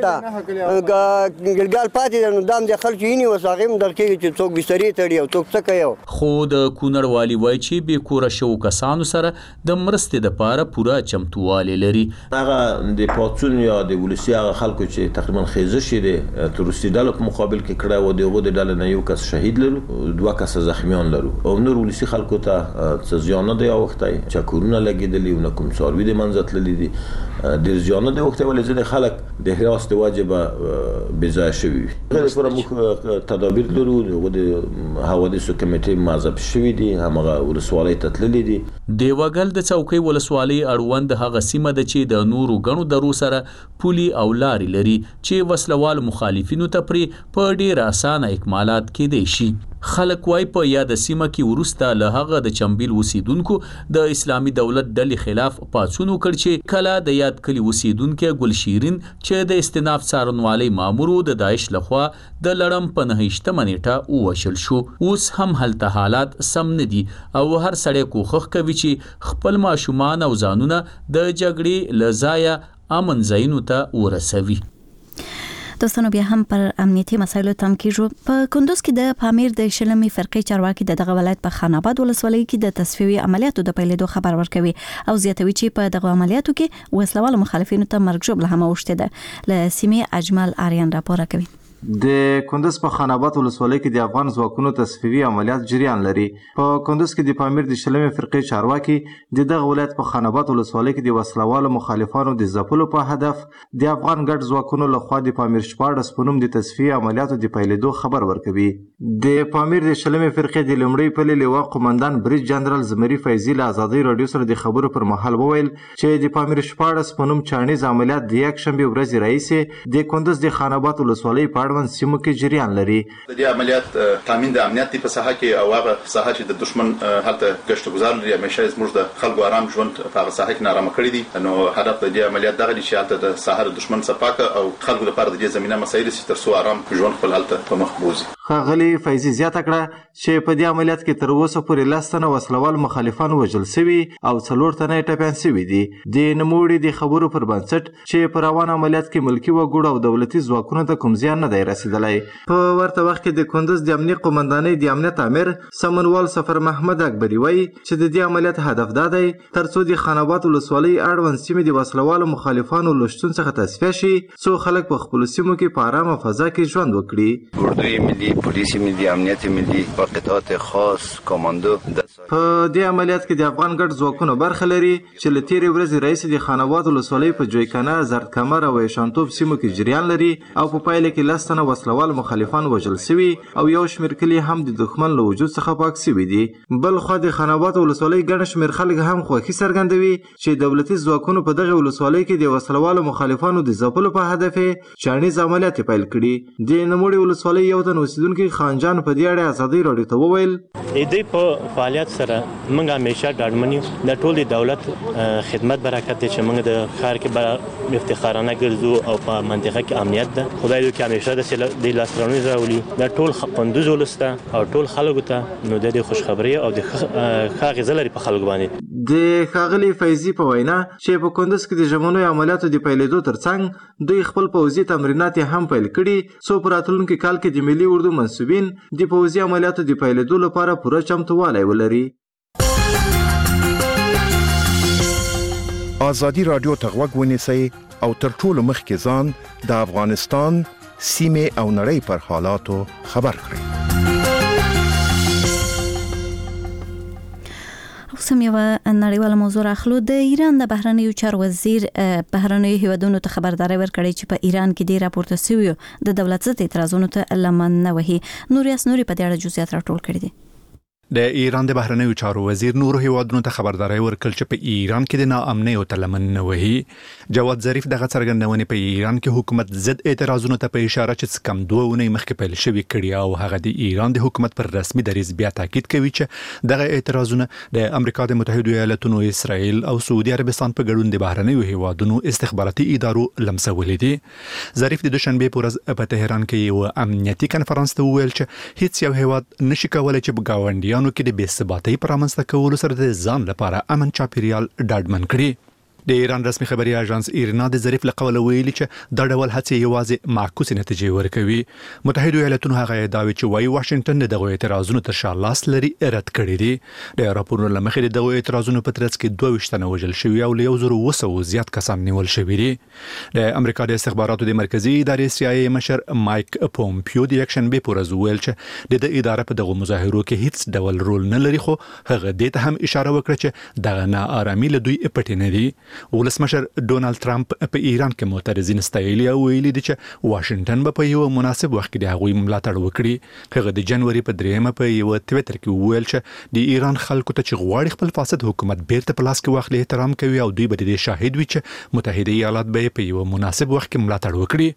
ته ګلګال پاتې دی. نو دا هم د خلک ییني اوس هغې هم در کېږي چې څوک بسترې تړي او څوک څه کوي. خو د کونړ والي وایي چې بې کوره شوو کسانو سره د مرستې دپاره پوره چمتووالی لري. هغه د پاڅون یا د ولسي هغه خلکو چې تقریبا خیزش یې د تروریستي ډلو په مقابل کې کړی و، د هغو د ډلې نه یو کس شهید لرو، دوه کسه زخمیان لرو او نور ولسي خلکو ته څه زیان نه دی اوښتی، چکرونه لګېدلي او نه کوم څاروي د منځه تللي دي. ډېر زیان نه دی اوښتی ولې ځینې خلک د حراس د وجې به بېځایه شوي وي. هغې لپاره موږ تدابیر لرو. د هغو د حوادثو کمیټې معذب شوي دي، همغه ولسوالۍ ته تللي دي. د وګل د څوکۍ ولسوالۍ اړوند هغه سیمه ده چې د نورو ګڼو درو سره پولي او لارې لري چې وسلوالو مخالفینو ته پرې په ډېر اسانه اکمالات کېدی شي. خلک وای په یاد سیمه کې ورسته له هغه د چمبیل اوسیدونکو د اسلامي دولت ډلې خلاف پاڅون وکړ چې کله د یاد کلی اوسیدونکو ګل شیرین چې د استناف څارنوالۍ مامور د داعش لخوا د لړم په نهشتمه نیټه ووژل شو. اوس هم هلته حالات سم نه دي او هر سړی کوښښ کوي چې خپل ماشومان او ځانونه د جګړې له ځایه امن ځایونو ته ورسوي. دوستانو بیا هم پر امنیتي مسایلو تم کیږو. په کندوز کې د پامیر د شلمي فرقې چارواکي د دغه ولایت په خان آباد ولسوالۍ کې د تصفیوي عملیاتو د پیلېدو خبر ورکوي او زیاتوي چې په دغه عملیاتو کې وسلوال مخالفینو ته مرګ ژوبله هم اوښتې ده. له سیمې اجمل آریان راپور کوي. د کندوز په خان آباد ولسوالۍ کې د افغان ځواکونو تصفیوي عملیات جریان لري. په کندوز کې د پامیر د شلمي فرقې چارواکي د دغه ولایت په خان آباد ولسوالۍ کې د وسلوالو مخالفانو د ځپلو په هدف د افغان ګډ ځواکونو لخوا د پامیر شپاړس په نوم د تصفیوي عملیاتو د پیلېدو خبر ورکوي. د پامیر د شلمي فرقې د لومړي پلې لواء قومندان بریج جنرال زمري فیضي له ازادي رادیو سره د خبرو پر مهال وویل چې د پامیر شپاړس په نوم چاڼیز عملیات د یک شنبه ورځې راهیسې د کندوز د خان آباد ولسوالۍ په اړوند سیمو کې جریان لري. د دې عملیات تامین د امنیت په ساحه کې او هغه ساحه چې د دشمن هلته گشت گزار لري همیشه زموږ د خلکو آرام ژوند په هغه ساحه کې نارامه کړی دي. نو هدف د دې عملیات دغه چې هلته د ساحه د دشمن صفاکه او خلکو لپاره د دې زمينه مسایل چې تر څو آرام ژوند خپل هلته په مخ بوزي. ښاغلي فیضي زیاته کړه چې په دې عملیات کې تر اوسه پورې لس تنه وسلوال مخالفان وژل شوي او څلور تنه ټپیان شوي دي. د نوموړي د خبرو پر بنسټ چې په روان عملیات کې ملکي وګړو او دولتي ځواکونو ته کوم زیان نه دی رسیدلی. په ورته وخت کې د کندوز د امنیت قومندانۍ د امنیت امیر سمنوال سفر محمد اکبري وایي چې د دې عملیات هدف دا دی تر څو د خان آباد ولسوالۍ اړوند سیمې د وسلوالو مخالفانو له شتون څخه تصفیه شي څو خلک په خپلو سیمو کې په ارامه فضا کې ژوند وکړي. اردوی ملی، پولیس ملی، امنیت ملی با قطعات خاص کماندو په دې عملیات کې د افغان ګډ ځواکونو برخه لري چې له تیرې ورځې راهیسې د خان آباد ولسوالۍ په جویکنه، زردکمر او ایشانتوب سیمو کې جریان لري او په پایله کې لس تنه وسلوال مخالفان وژل شوي او یو شمېر کلي هم د دښمن له وجود څخه پاک شوي دي. بل خوا د خان آباد ولسوالۍ ګڼ شمېر خلک هم خوښي څرګندوي چې دولتي ځواکونو په دغه ولسوالۍ کې د وسلوالو مخالفانو د ځپلو په هدف چاڼیز عملیات پیل کړي. د نوموړي ولسوالۍ یو تن اوسیدونکي خانجان په دې اړه ازادي راډیو ته وویل دې په فعالیت سره موږ همیشه ډاډمن یو د ټول دولت خدمت برکت دی چې موږ د ښار کې به افتخارانه ګرځو او په منطقه کې امنیت ده. خدای دې کې همیشه د لاسرانو راولي د ټول کندوز ولسته او ټول خلکو ته نو د خوشخبری او د ښه غزل لري په خلکو باندې. د ښاغلي فیضي په وینا چې په کندوز کې د ژمنو عملیاتو د پیلېدو ترڅنګ دوی خپل پوځي تمرینات هم پیل کړي څو په راتلونکي کال کې د ملي اردو منسوبین د پوځي عملیاتو د پیلېدو لپاره پوره چمتووالی ولري. آزادي رادیو ته غوږ ونیسئ او تر ټولو مخکې ځان د افغانستان سیمې او نړۍ پر حالاتو خبر کړئ. اوس هم یوه نړیواله موضوع راخلو. د ایران د بهرنیو چارو وزیر بهرنیو هیوادونو ته خبرداری ورکړی چې په ایران کې ډیر راپورته شویو د دولت ضد اعتراضونو ته لمن نه وهي. نوریاس نوري په دې اړه جزئیات راټول کړي دي. د ایران د بهرنیو چارو وزیر نورو هیوادونو ته خبرداری ورکړ چې په ایران کې د ناامنۍ او تلمن نه وهي. جواد ظریف دغه څرګندونې په ایران کې حکومت ضد اعتراضونو ته په اشاره چې کم دوه اونۍ مخکې پیل شوي کړي او هغه د ایران د حکومت پر رسمي دریځ بیا تاکید کوي چې دغه اعتراضونه د امریکا د متحده ایالاتونو، اسرائیل او سعودي عربستان په ګډون د بهرنیو هیوادونو استخباراتي ادارو لمسولې دي. ظریف د دوشنبه په ورځ په تهران کې یو امنیتي کنفرانس ته وویل چې هیڅ یو هیواد نشي کولای چې په ګاونډي کې د بې ثباتۍ پر رامنځته کولو سره د ځان لپاره امن چاپیریال ډاډمن کړي. د ایران رسمي خبري اژانس ایرنا د ظریف له قوله ویلي چې دا ډول هڅې یوازې معکوسې نتیجې ورکوي. متحده ایالاتونو هغه ادعاوې چې وايي واشنگټن دغه اعتراضونو تر شا لاس لري رد کړي دي. د راپورونو له مخې دغه اعتراضونو په ترڅ کې دوه ویشت تنه وژل شوي او له یو زرو اوه سوه زیات کسان نیول شوي دي. د امریکا د استخباراتو د مرکزی ادارې سی آی ای مشر مایک پومپیو د یکشنبه په ورځ ویل چې د ادارې په دغه مظاهرو کې هیڅ ډول رول نه لري، خو هغه دې ته هم اشاره وکړه چې دغه ناآرامي له دوی پټ نه دي. ولسمشر ډونالد ټرمپ په ایران کې معترضین ستایلي او ویلي دي چې واشنگټن به په یو مناسب وخت کې د هغوی ملاتړ وکړي. هغه د جنوري په دریمه په یو ټویټر کې ویل چې د ایران خلکو ته چې غواړي خپل فاسد حکومت بیرته په لاس کې واخلي احترام کوي او دوی به د شاهد وي چې متحده ایالات به په یو مناسب وخت کې ملاتړ وکړي.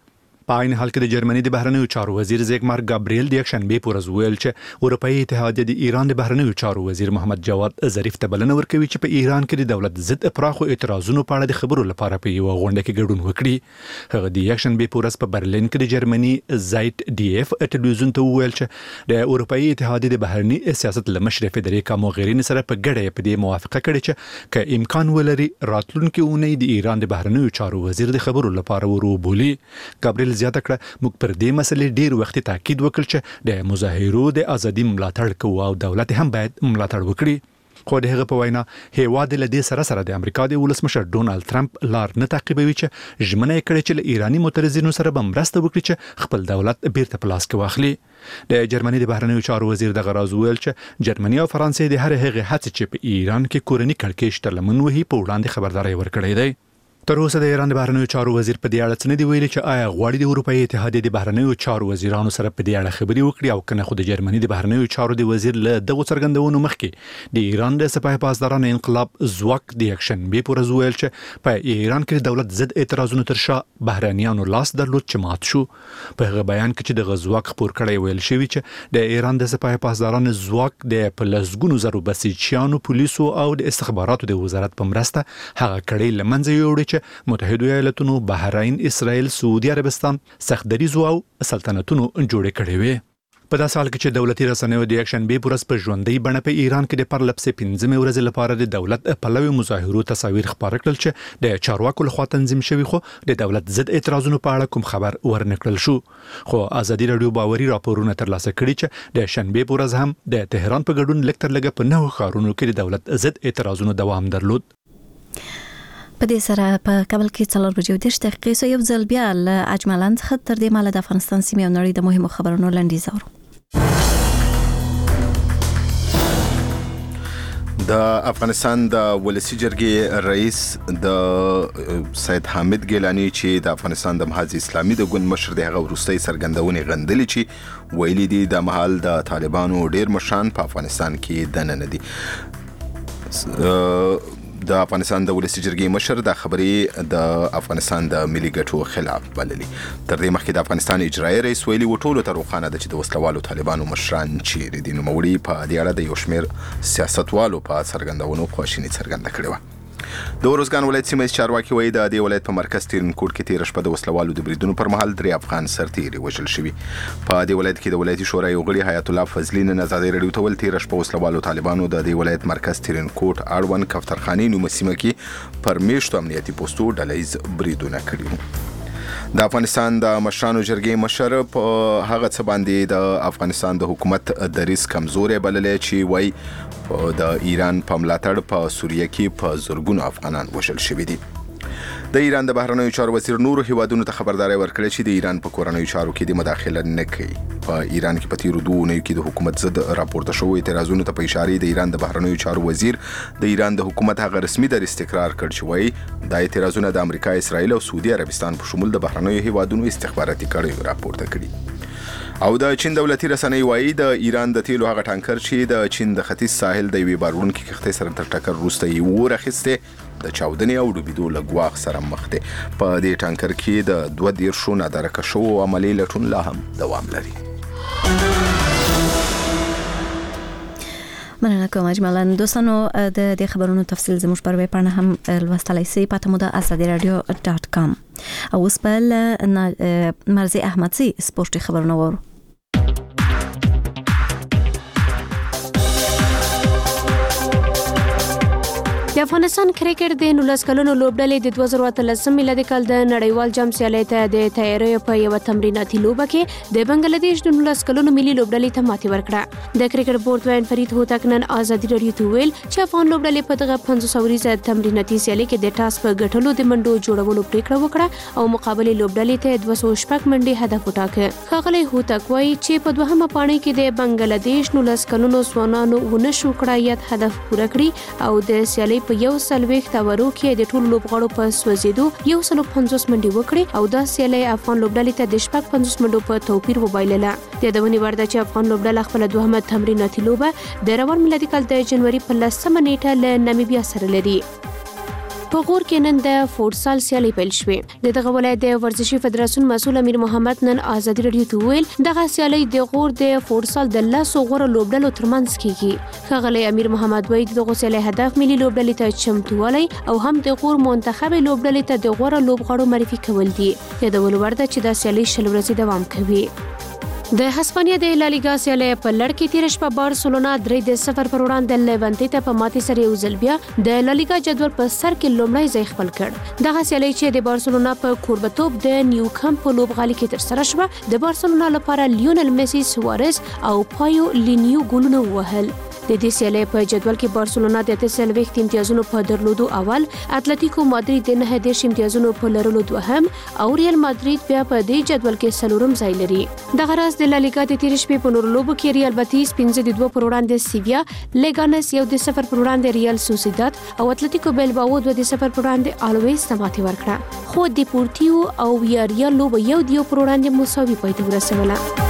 په عین حال کې د جرمني د بهرنیو چارو وزیر زیګمار ګابریل د یکشنبه په ورځ ویل چې اروپאי اتحادیه د ایران د بهرنیو چارو وزیر محمد جواد ظریف ته بلنه ورکوي چې په ایران کې د دولت ضد پراخو اعتراضونو په اړه د خبرو لپاره په یو غونډه کې ګډون وکړي. هغه د یکشنبه په ورځ په برلین کې د جرمني زایت ډي اف ټلویزیون ته وویل چې د اروپאי اتحادیه د بهرنی سیاست لمشر فدریکا موغرینی سره په ګډه په دې موافقه کړې چې که امکان ولري راتلونکي اونۍ د ایران د بهرنیو چارو وزیر د خبرو لپاره ورو ګابریل زیاته کړه موږ پر دې مسلې ډیر وخت تاکید وکړ چې د مظاهرو د ازادي ملاتړ کوو او دولت هم باید ملاتړ وکړي. خو د هغه په وینا هیواد له دې سره سره د امریکا د ولسمشر ډونالد ټرمپ لار نه تعقیبوي چې ژمنه یې کړې چې له ایراني معترضینو سره به مرسته وکړي چې خپل دولت بیرته په لاس کې واخلي. د جرمني د بهرنیو چارو وزیر دغه راز ویل چې جرمني او فرانسې د هر هغه هڅې چې په ایران کې کورني کړکېچ ته لمن وهي په وړاندې خبرداري ورکړې ده. تر اوسه د ایران د بهرنیو چارو وزیر په دې اړه څه نه دی ویلي چې آیا غواړي د اروپאי اتحادیه د بهرنیو چارو وزیرانو سره په دې اړه خبرې وکړي او کنه خو د جرمني د بهرنیو چارو د وزیر له دغه څرګندونو مخکې د ایران د سپاه پاسدارانو انقلاب ځواک د یکشنبه په ورځ ویل چې په ایران کې د دولت ضد اعتراضونو تر شا بهرنیانو لاس درلود چې مات شو. په هغه بیان کې چې د غزواک خبر کړی ویل شوی چې د ایران د سپاه پاسدارانو ځواک د پلسګونو زرو بسیجیانو پولیسو او د استخباراتو د وزارت په مرسته هغه کړي لمنځه یوړي چې متحده ایالاتونو، بحرین، اسرائیل، سعودي عربستان سختدریزو او سلطنتونو جوړې کړې وې. په داسې حال کې چې دولتي رسنیو د یکشنبه په ورځ په ژوندۍ بڼه په ایران کې د پرلپسې پنځمې ورځې لپاره د دولت پلوي مظاهرو تصاویر خپاره کړل چې د چارواکو لخوا تنظیم شوي خو د دولت ضد اعتراضونو په اړه کوم خبر ورنکړل شو. خو ازادي رادیو باوري راپورونه ترلاسه کړي چې د شنبه په ورځ هم د تهران په ګډون لږ تر لږه په نهو ښارونو کې د دولت ضد اعتراضونو دوام درلود. په دې سره په کابل کې څلور بجې د شته دقیقې سو یو ځل بیا له اجمالند څخه تر دې مال د افغانستان سیمې او نړۍ د مهمو خبرونو لنډیز اورو. د افغانستان د ولسی جرګې رئیس د سید حامد ګیلانی چې د افغانستان د محاذ اسلامي د ګوند مشر دی هغه وروستۍ څرګندونې غندلې چې ویلي دي د محل د طالبانو ډیر مشران په افغانستان کې دننه دي. د افغانستان د ولسی جرګې مشر د خبرې د افغانستان د ملي ګټو خلاف بللي. تر دې مخکې د افغانستان اجرایي رئیس ویلي و ټولو ته روښانه ده چې د وسلوالو طالبانو مشران چیرې دي. نوموړي په دې اړه د یو شمېر سیاستوالو په څرګندونو خواشیني څرګنده کړې وه. د ورزګان ولایت سیمه چارواکي وایي د دې ولایت په مرکز تیرنکوټ کې تیر شپه د وسلوالو د بریدونو پر مهال درې افغان سرتیري وژل شوي. په دې ولایت کې د ولایتي شورا یو غړي حیات الله فضلي نن ازادي رادیو ته ویل تیر شپه وسلوالو طالبانو د دې ولایت مرکز تیرنکوټ اړوند کفترخانې نومه سیمه کې پر میشتو امنیتي پوسټو ډلهیز بریدونه کړي. د افغانستان د مشرانو جرګې مشر په هغه څه باندې د افغانستان د حکومت دریځ کمزوري بللې چې وایي د ایران په ملاتړ په سوریه کې په زرګونو افغانان وژل شوي دي. د ایران د بهرنیو چارو وزیر نورو هیوادونو ته خبرداري ورکړه چې د ایران په کورنیو چارو کې د مداخله نه کوي. په ایران کې په تیرو دوه اونیو کې د حکومت ضد راپورته شوی اعتراضونو ته په اشاره د ایران د بهرنیو چارو وزیر د ایران د حکومت هغه رسمي دریځ تکرار کړ چې وایي دا اعتراضونه د امریکا، اسرائیل او سعودي عربستان په شمول د بهرنیو هیوادونو استخباراتي کړیو راپورته کړي. او د چین دولتي رسنۍ وایي د ایران د تیلو هغه ټانکر چې د چین د ختیځ ساحل د یوې بارونکي کښتۍ سره تر ټکر وروسته یې اور اخیستی د چاودنې او ډوبېدو له ګواښ سره مخ دی. په دې ټانکر کې د دوه دېرشو نادرکه شوو عملي لټون لا هم دوام لري. مننه کوم اجمالا. دوستانو د دې خبرونو تفصیل زموږ پر ویب پاڼه هم لوستلای شئ په مو د ازادي رادیو ډاټ کام. او اوس په مرزي احمدزي سپورتي خبرونه وورو. د افغانستان کرکټ د نولس کلونو لوبډلې د دوه زره اتلسم میلادي کال د نړیوال جام سیالۍ ته د تیاری په یو تمریناتي لوبه کې د بنگلاديش د نولس کلونو ملي لوبډلې ته ماتې ورکړه. د کرکټ بورډ وین فرید هوتک نن ازادي رادیو ته ویل چې افغان لوبډلې په دغه پنځوس اوریزه تمریناتي سیالۍ کې د ټاس په ګټلو د منډو جوړولو پریکړه وکړه او مقابله لوبډلې ته دوه سوه شپږ منډې هدف وټاکه. ښاغلی هوتک وایي چې په دوهمه پاڼۍ کې د بنگلاديش نولس کلونو ځوانانو ونه شو کړای یاد هدف پوره کړي او د سیالۍ په یو سلويخت اورو کې د ټولو لوبغاړو په سوځیدو یو سل پنځوس منډې وکړي او دا سیالۍ افغان لوبډلې ته د شپږ پنځوس منډو په توپیر وبایلله. د یادونې وړ ده چې افغان لوبډله خپله دوهمه تمریناتي لوبه د روان میلادي کال د جنوري په لسمه نیټه له نامیبیا سره لري. په غور کې نن د فوټسال سیالي پیل شوې. د دغه ولایت د ورزشي فدراسیون مسؤل امیر محمد نن ازادي رادیو ته ویل دغه سیالي د غور د فوټسال د لاسو غوړه لوبډلو ترمنځ کیږي. ښاغلی امیر محمد وایي دغه سیالي هدف ملي لوبډلې ته چمتووالی او هم د غور منتخب لوبډلې ته د غوړه لوبغاړو معرفي کول دي. یادول ورده چې دا سیالي شل ورځې دوام کوي. د هسپانیا د لالیګا سیالي په لړ کې تیر شپه بارسلونا درې د صفر پر وړاندې لیوانتي ته په ماتې سره یو ځل بیا د لالیګا جدول په سر کې لومړی ځای خپل کړ. دغه سیالي چې د بارسلونا په کوربتوب د نیو کمپ په لوبغالي کې تر سره شوه د بارسلونا لپاره لیونل میسی، سوارز او پایو لینیو ګولونه وهل. د دې سیالي په جدول کې بارسلونا د اته څلوېښت امتیازونو په درلودو اول، اتلتیکو مادرید د نهه دېرش امتیازونو په لرلو دوهم او ریال مادرید بیا په دې جدول کې څلورم ځای لري. دغه راز د لالیګا د تیر شپې په نورو لوبو کې ریال بتیس پنځه د دوه پر وړاندې سیویا، لیګانس یو د صفر پر وړاندې ریال سوسیداد او اتلتیکو بیلباو دوه د صفر پر وړاندې الویس ته ماتې ورکړه. خو دیپورتیو او ویاریال لوبه یو د یو پر وړاندې مساوي پای ته ورسوله.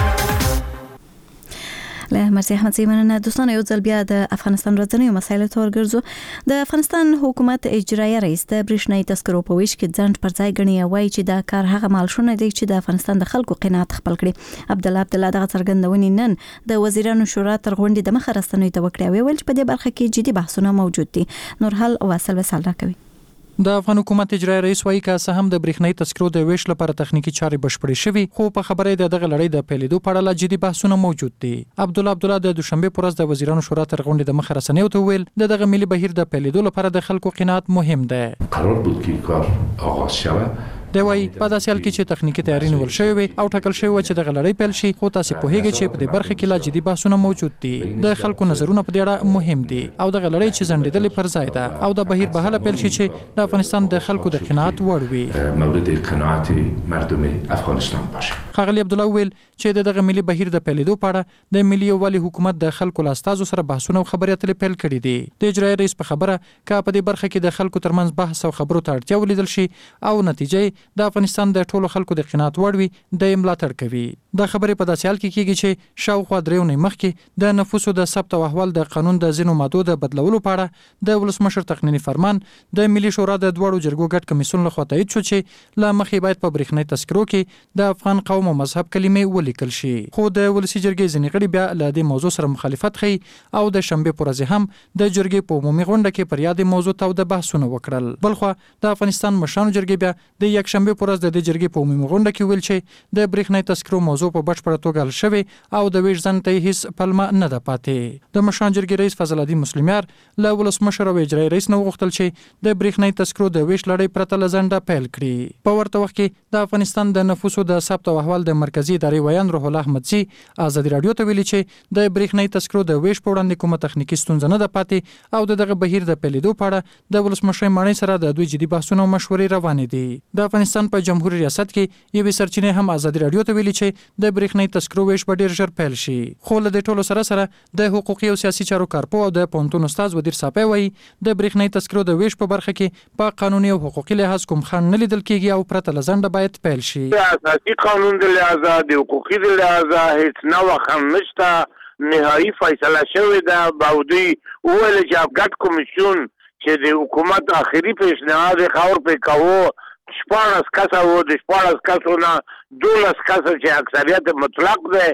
له مرسي احمد سیمنه دوستانه یو ځل بیا د افغانستان ورځنیو مسایلو ته ورګرځو. د افغانستان حکومت اجرایي رئیس د برېښنايي تذکرو په ویش کې ځنډ پر ځای ګڼي وایي چې دا کار هغه مالشونه دی چې د افغانستان د خلکو قناعت خپل کړي. عبدالله عبدالله دغه څرګندونې نن د وزیرانو شورا تر غونډې د مخه رسنیو ته وکړې او ویل چې په دې برخه کې جدي بحثونه موجود دي. نورحل واصل وسال راکوي. د افغان حکومت اجرایي رئیس وایي که څه هم د برېښنايي تذکرو د ویش لپاره تخنیکی چارې بشپړې شوي خو په خبره د دغه لړۍ د پیلېدو په اړه جدي بحثونه موجود دي. عبدالله عبدالله د دوشنبه پر ورځ د وزیرانو شورا تر غونډې د مخه رسنیو ته ویل د دغه ملي بهیر د پیلېدو لپاره د خلکو قناعت مهم دی. قرار بود که کار آغاز شود. دی وایي په داسې حال کې چې تخنیکی تیاری نیول شوې وي او ټاکل شوی و چې دغه لړۍ پیل شي خو تاسو پوهیږئ چې په دې برخه کې لا جدي بحثونه موجود دي. د خلکو نظرونه په دې اړه مهم دي او دغه لړۍ چې ځنډېدلې پر ځای ده او د بهیر به هله پیل شي چې د افغانستان د خلکو د قناعت وړ وي. مورد قناعت مردم افغانستان باشه. ښاغلی عبدالله ویل چې د دغه ملي بهیر د پیلېدو په اړه د ملي یووالي حکومت د خلکو له استازو سره بحثونه او خبرې اترې پیل کړي دي. د اجرایي رئیس په خبره که په دې برخه کې د خلکو ترمنځ بحث او خبرو ته اړتیا ولیدل شي او نتیجه د افغانستان د ټولو خلکو د قناعت وړ وي د یې ملاتړ کوي. دا خبرې په داسې حال کې کېږي چې شاوخوا درې اونۍ مخکې د نفوسو د ثبت او احوال د قانون د ځینو مادو د بدلولو په اړه د ولسمشر تقنیني فرمان د ملي شورا د دواړو جرګو ګډ کمیسیون لخوا تایید شو چې له مخې باید په برېښنايي تذکرو کې د افغان قوم او مذهب کلمې ولیکل شي. خو د ولسي جرګې ځینې غړي بیا له دې موضوع سره مخالفت ښیي او د شنبې په ورځ هم د جرګې په عمومي غونډه کې پر یادې موضوع تاوده بحثونه وکړل. بلخوا د افغانستان مشرانو جرګې بیا د یکشنبې په ورځ د دې جرګې په عمومي غونډه کې ویل چې د برېښنايي تذکرو موضوع په بشپړه توګه حل شوې او د ویش ځنډ ته هیڅ پلمه نه ده پاتې. د مشرانو جرګې رئیس فضل الدین مسلمیار له ولسمشر او اجرایي رئیس نه وغوښتل چې د برېښنايي تذکرو د ویش لړۍ پرته له ځنډه پیل کړي. په ورته وخت کې د افغانستان د نفوسو د ثبت او احوال د مرکزي ادارې ویان روح الله احمدزي ازادي رادیو ته ویلي چې د برېښنايي تذکرو د ویش په وړاندې کومه تخنیکی ستونزه نه ده پاتې او د دغه بهیر د پیلېدو په اړه د ولسمشر ماڼۍ سره د دوی جدي بحثونه او مشورې روانې دي. د افغانستان په جمهوریت ریاست کې یوې سرچینې هم ازادي رادیو ته ویلي چې د برېښنايي تذکرو ویش به ډېر ژر پیل شي. خو له دې ټولو سره سره د حقوقي او سیاسي چارو کارپو او د پوهنتون استاد ودیر صاحب وایي د برېښنايي تذکرو د ویش په برخه کې په قانوني او حقوقي لحاظ کوم خنډ نه لیدل کېږي او پرته له ځنډه باید پیل شي. اساسي قانون د لحاظه د حقوقي د لحاظه هیڅ نوع خنډ نشته. نهایي فیصله شوې ده. باودی وویل چې ګډ کمیسیون چې د حکومت اخري پیشنهاد خاور پې کوو شپاړس کسه وو. د شپاړس کسو نه دولس کسه چې اکثریت مطلق دی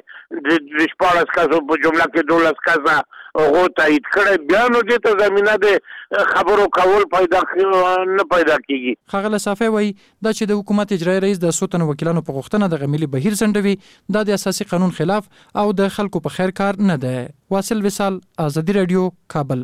د شپاړس کسو په جمله کې دولس کسه هغو تایید کړی. بیا نو دې ته زمینه د خبرو کول پیدا نه پیدا کېږي. ښاغلی صافی وایي دا چې د حکومت اجرایي رئیس د څو تنو وکیلانو په غوښتنه دغه ملي بهیر ځنډوي دا د اساسي قانون خلاف او د خلکو په خیر کار نه دی. واصل وصال، ازادي رادیو، کابل.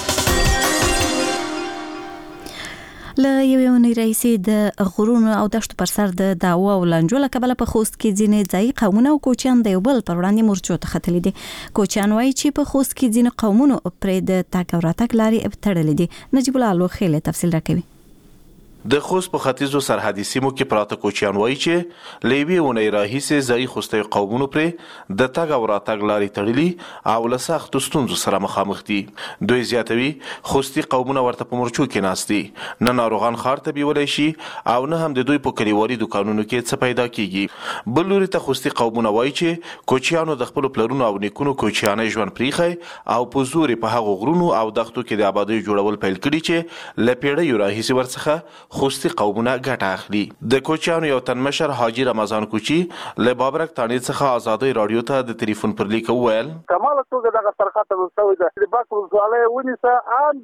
له یوې اونۍ راهیسې د غرونو او دښتو پر سر د دعوا او لانجو له کبله په خوست کې ځینې ځایي قومونه او کوچیان د یو بل پر وړاندې مورچو ته ختلي دي. کوچیان وایي چې په خوست کې ځینې قومونو پرې د تګ او راتګ لارې تړلې دي. نجیب الله لوخیل تفصیل راکوي. د خوست په ختیځو سرحدي سیمو کې پراته کوچیان وایي چې له یوې اونۍ راهیسې ځایي خوستي قومونو پرې د تګ او راتګ لارې تړلي او له سختو ستونزو سره مخامخ دي. دوی زیاتوي خوستي قومونه ورته په مرچو کې ناست دي، نه ناروغان ښار ته بیولی شي او نه هم د دوی په کلیوالي دوکانونو کې څه پیدا کیږي. بل لوري ته خوستي قومونه وایي چې کوچیانو د خپلو پلرونو او نیکونو کوچیانۍ ژوند پریښی او په زور په هغو غرونو او دښتو کې د آبادۍ جوړول پیل کړي چې له پیړیو راهیسې ورڅخه خوستي قومونه ګټه اخلي. د کوچیانو یو تن مشر حاجي رمضان کوچي له بابرک تانې څخه ازادۍ راډیو ته د ټلیفون پر لیک وویل کماله توګه دغه سرخطه وسوي ده د باک ولسوالۍ ونیسه عام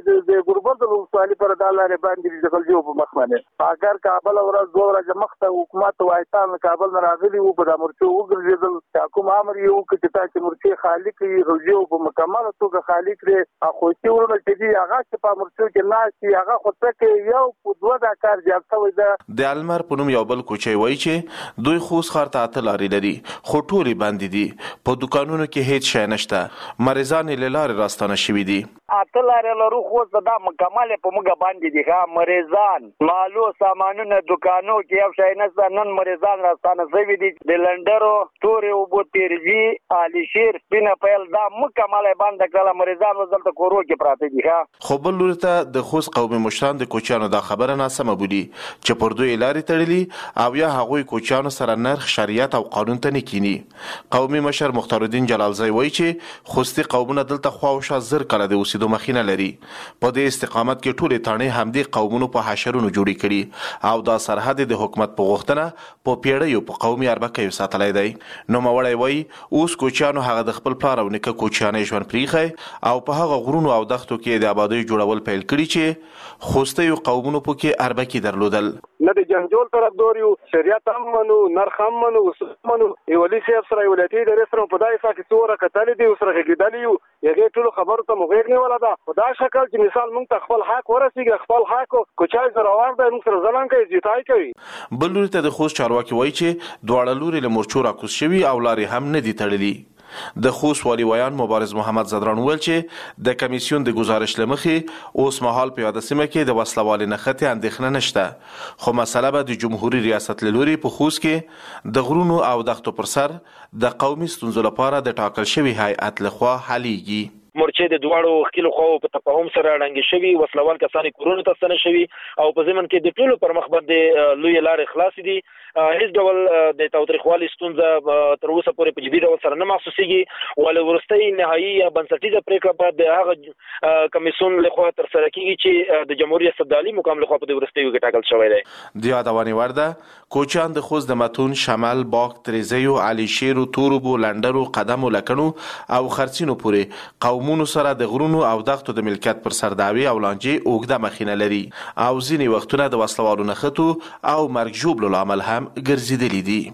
د ګوربل ولسوالۍ پر د لارې باندې د خلجو په مخ باندې اگر کابل ورځ دوه ورځې مخته حکومت وایتان کابل نه راغلي وو په د مرچو وګرځېدل حکومت امر یو کې چې مرچي خالق یې غوږو په مکمل توګه خالق لري خو چې ورونه چې دی هغه چې په مرچو کې ناشي هغه خو څه یو په دوه دا کار زیات شوی ده. د المر په نوم یو بل کوچی وایي چې دوی خوست ښار ته اته لارې لري خو ټولې بندې دي، په دوکانونو کې هیڅ شی نشته، مریضان یې له لارې راستانه شوي دي. اته لارې لرو خوست دا مکمل په موږ باندې دي ښه مریضان مالو سامانونه دوکانو کې یو شی نشته، نن مریضان راستانه شوي دي د لنډرو تورې اوبو تیرجی علي شیر سپینه پیل دا مکمله بند کړه مریضان وزلته کورو کې پراته دي ښه. خو بل لوري ته د خوست قومي مشران د کوچیانو دا خبره ناسمه بولي چې پر دوی لارې تړلي او یا هغوی کوچیانو سره نرخ شریعت او قانون ته نه کینی. قومي مشر مختار الدین جلالزی وایي چې خوستي قومونه دلته خوا او شا زر کاله د اوسېدو مخینه لري، په دې استقامت کې ټولې تاڼې همدې قومونو په حشرونو جوړې کړي او دا سرحد د حکومت په غوښتنه په پیړیو په قومي اربکیو ساتلی دی. نوموړی وایي اوس کوچیانو هغه د خپل پلار او نیکه کوچیانۍ ژوند پریښی او په هغه غرونو او دښتو کې د آبادۍ جوړول پیل کړي چې خوستیو قومونو پکې اربکي درلودل. نه د جنجول طرفدار یو، شریعت هم منو، نرخ هم منو، اصول منو. ولي صاحب سره ولایتي ادارې سره په دای فاکي څوره کتلې دي او سره کېدلې یو هغه ټول خبرو ته مغیر نه ولا ده. په دا شکل چې مثال موږ ته خپل حق ورسیږي، خپل حق کوچای سره ورده موږ سره ځلان کوي زیاتای کوي. بل لوري ته د خوست چارواکي وایي چې دواړه لوري له مرچو راکوز شوي او لارې هم نه دي تړلي. د خوست والي ویان مبارز محمد زدران ویل چې د کمیسیون د گزارش لمخې اوس مهال په یاده سیمه کې د وسلوالې نښتې اندېښنه نشته، خو مسله به د جمهوري ریاست له لوري په خوست کې د غرونو او دښتو پر سر د قومي ستونزو لپاره د ټاکل شوي هیئت لخوا حلیږي. مرچې د دواړو خپل خو په تفاهم سره رنګ شوی وسلوال کسانې کورونو ته ستنه شوی او په ضمن کې د ټولو پر مخ باندې لوی لارې خلاص دي. هیڅ ډول د تاوتریخوالي ستونزه تر اوسه پورې په جدي ډول سره نه محسوسیږي، ولې وروستۍ نهایي یا بنسټیزه پریکړه به د هغه کمیسیون لخوا تر سره کیږي چې د جمهوریت استبدالي مقام لخوا په دې وروستیو کې ټاکل شوی دی. د یادونې وړ ده کوچیان د خوست د متون، شمال، باغ، تریزیو، علي شیر، توربو، لنډرو، قدم و لکنو او خرڅینو پورې قومونو سره د غرونو او دښتو د ملکیت پر سر دعوی او لانجې اوږده مخینه لري او ځینې وختونه د وسلوالو نښتو او مرګ ژوبلو لامل هم ګرځېدلي دي.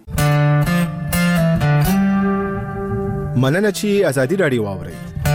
مننه چې ازادي راډیو واورئ.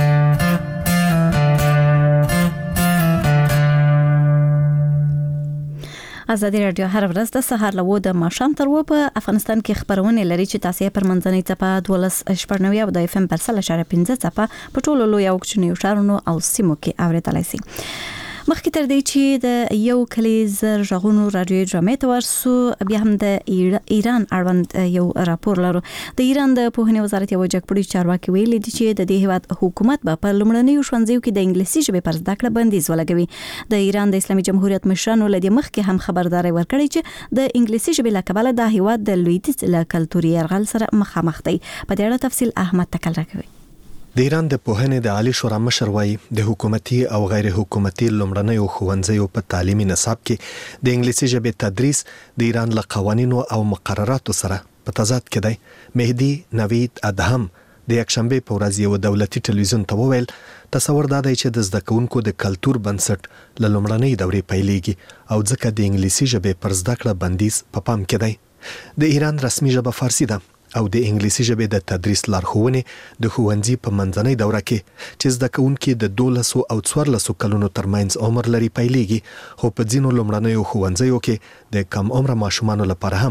ازادي راډیو هر ورځ د سهار له وو د ماښام تر وو په افغانستان کې خبرونه لري چې تاسو پر منځنۍ څپه دولس شپږ نوي او د اف ام پر سل اشاره پنځه څپه په ټولو لوی او کوچنیو ښارونو او سیمو کې اوریدلای شئ. مخکې تر دې چې د یو کلی زر ژغونو رادیوي ډرامې ته ورسو بیا هم د ایران اړوند یو راپور لرو. د ایران د پوهنې وزارت یو جګپړی چارواکي ویلي دي چې د دې هیواد حکومت به په لومړنیو ښوونځیو کې د انګلیسي ژبې پر زده کړه بندیز ولګوي. د ایران د اسلامي جمهوریت مشرانو له دې مخکې هم خبرداري ورکړې چې د انګلیسي ژبې له کبله د هیواد د لویدیځ له کلتوري یرغل سره مخامخ دی. په دې اړه تفصیل احمد تکل راکوي. د ایران د پوهنې د عالی شورا مشر وایي د حکومتي او غیر حکومتي لومړنیو ښوونځیو په تعلیمي نصاب کې د انګلیسي ژبې تدریس د ایران له قوانینو او مقرراتو سره په تضاد کې دی. مهدي نوید ادهم د یکشنبه په ورځ یو دولتي ټلویزیون ته وویل تصور دا دی چې د زده کوونکو د کلتور بنسټ له لومړنۍ دورې پیلېږي او ځکه د انګلیسي ژبې پر زده کړه بندیز په پام کې دی. د ایران رسمي ژبه فارسی ده او د انګلیسي ژبې د تدریس لارښوونې د ښوونځي په منځنۍ دوره کې چې زده کوونکي د دولسو او څوارلسو کلونو ترمنځ عمر لري پیلېږي، خو په ځینو لومړنیو ښوونځیو کې د کم عمره ماشومانو لپاره هم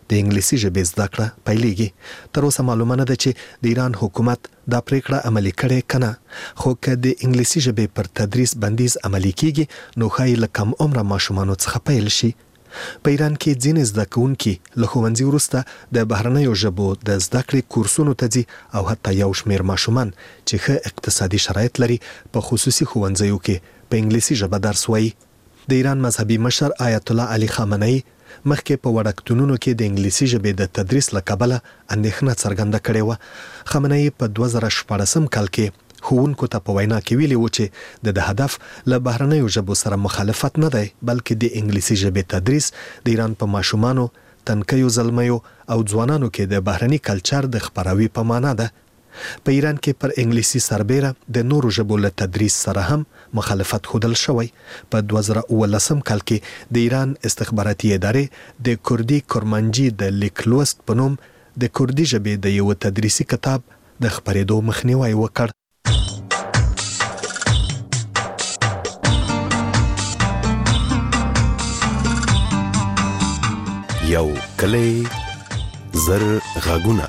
د انګلیسي ژبې زده کړه پیلېږي. تر اوسه معلومه نه ده چې د ایران حکومت دا پریکړه عملي کړې کنه، خو که د انګلیسي ژبې پر تدریس بندیز عملي کیږي نو ښایي له کم عمره ماشومانو څخه پیل شي. په ایران کې ځینې زده کوونکي له ښوونځي وروسته د بهرنیو ژبو د زده کړې کورسونو ته ځي او حتی یو شمېر ماشومان چې ښه اقتصادي شرایط لري په خصوصي ښوونځیو کې په انګلیسي ژبه درس وایي. د ایران مذهبي مشر آیت الله علي خامنه‌ای مخکې په وړکتونونو کې د انګلیسي ژبې د تدریس له کبله اندېښنه څرګنده کړې وه. خامنه‌ای په دوه زره شپاړسم کال کې ښوونکو ته په وینا کې ویلي و چې د ده هدف له بهرنیو ژبو سره مخالفت نه دی، بلکې د انګلیسي ژبې تدریس د ایران په ماشومانو، تنکیو زلمیو او ځوانانو کې د بهرني کلچر د خپراوي په معنا ده. په ایران کې پر انګلیسي سربیره د نورو ژبو له تدریس سره هم مخالفت ښودل شوی. په دوه زره اوولسم کال کې د ایران استخباراتي ادارې د کردي کرمانجي د لیک لوست په نوم د کردي ژبې د یو تدریسي کتاب د خپرېدو مخنیوی وکړ. یو کلی زر غږونه.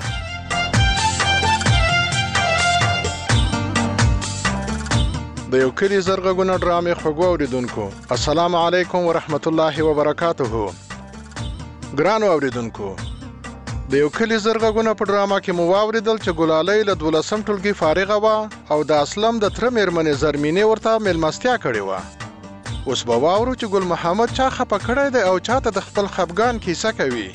د یو کلی زر غږونه ډرامې خوږو اوریدونکو، السلام علیکم ورحمت الله وبرکاته. ګرانو اوریدونکو، د یو کلی زر غږونه په ډراما کې مو واوریدل چې ګلالۍ له دولسم ټولګي فارغه وه او د اسلم د تره مېرمنې زرمینې ورته مېلمستیا کړې وه. اوس به واورو چې ګل محمد چا خفه کړی دی او چاته د خپل خفګان کیسه کوي.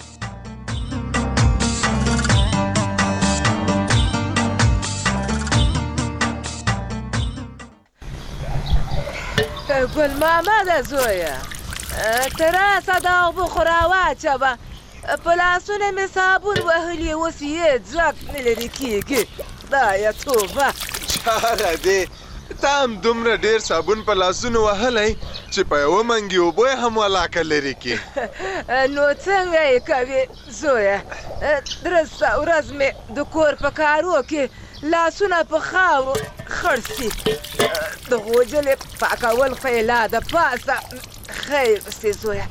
ګل محمده زویه، ته راسه دا اوبه خو راواچوه. په لاسونه مې صابون وهلي، اوس یې ځواک نه لرې کېږي. خدایه توبه. چاغه دی، ته هم دومره ډېر صابون په لاسونو وهلی چې په یوه منګي اوبه یې هم ولاکه لرې کړي. نو څنګه یې کوې زویه؟ درسته ورځ مې د کور په کارو کې لاسونه په خاورو خړ سي. د غوجلې پاکول خو یې لا د پاسه خیر سي زویه.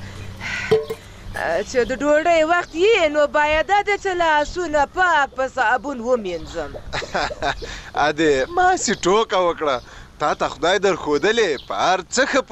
چې د ډوډۍ وخت یې نو باید ده چې لاسونه پاک په صابون ومینځم. ادې ماسې ټوکه وکړه، تا ته خدای در ښودلې په هر څه ښه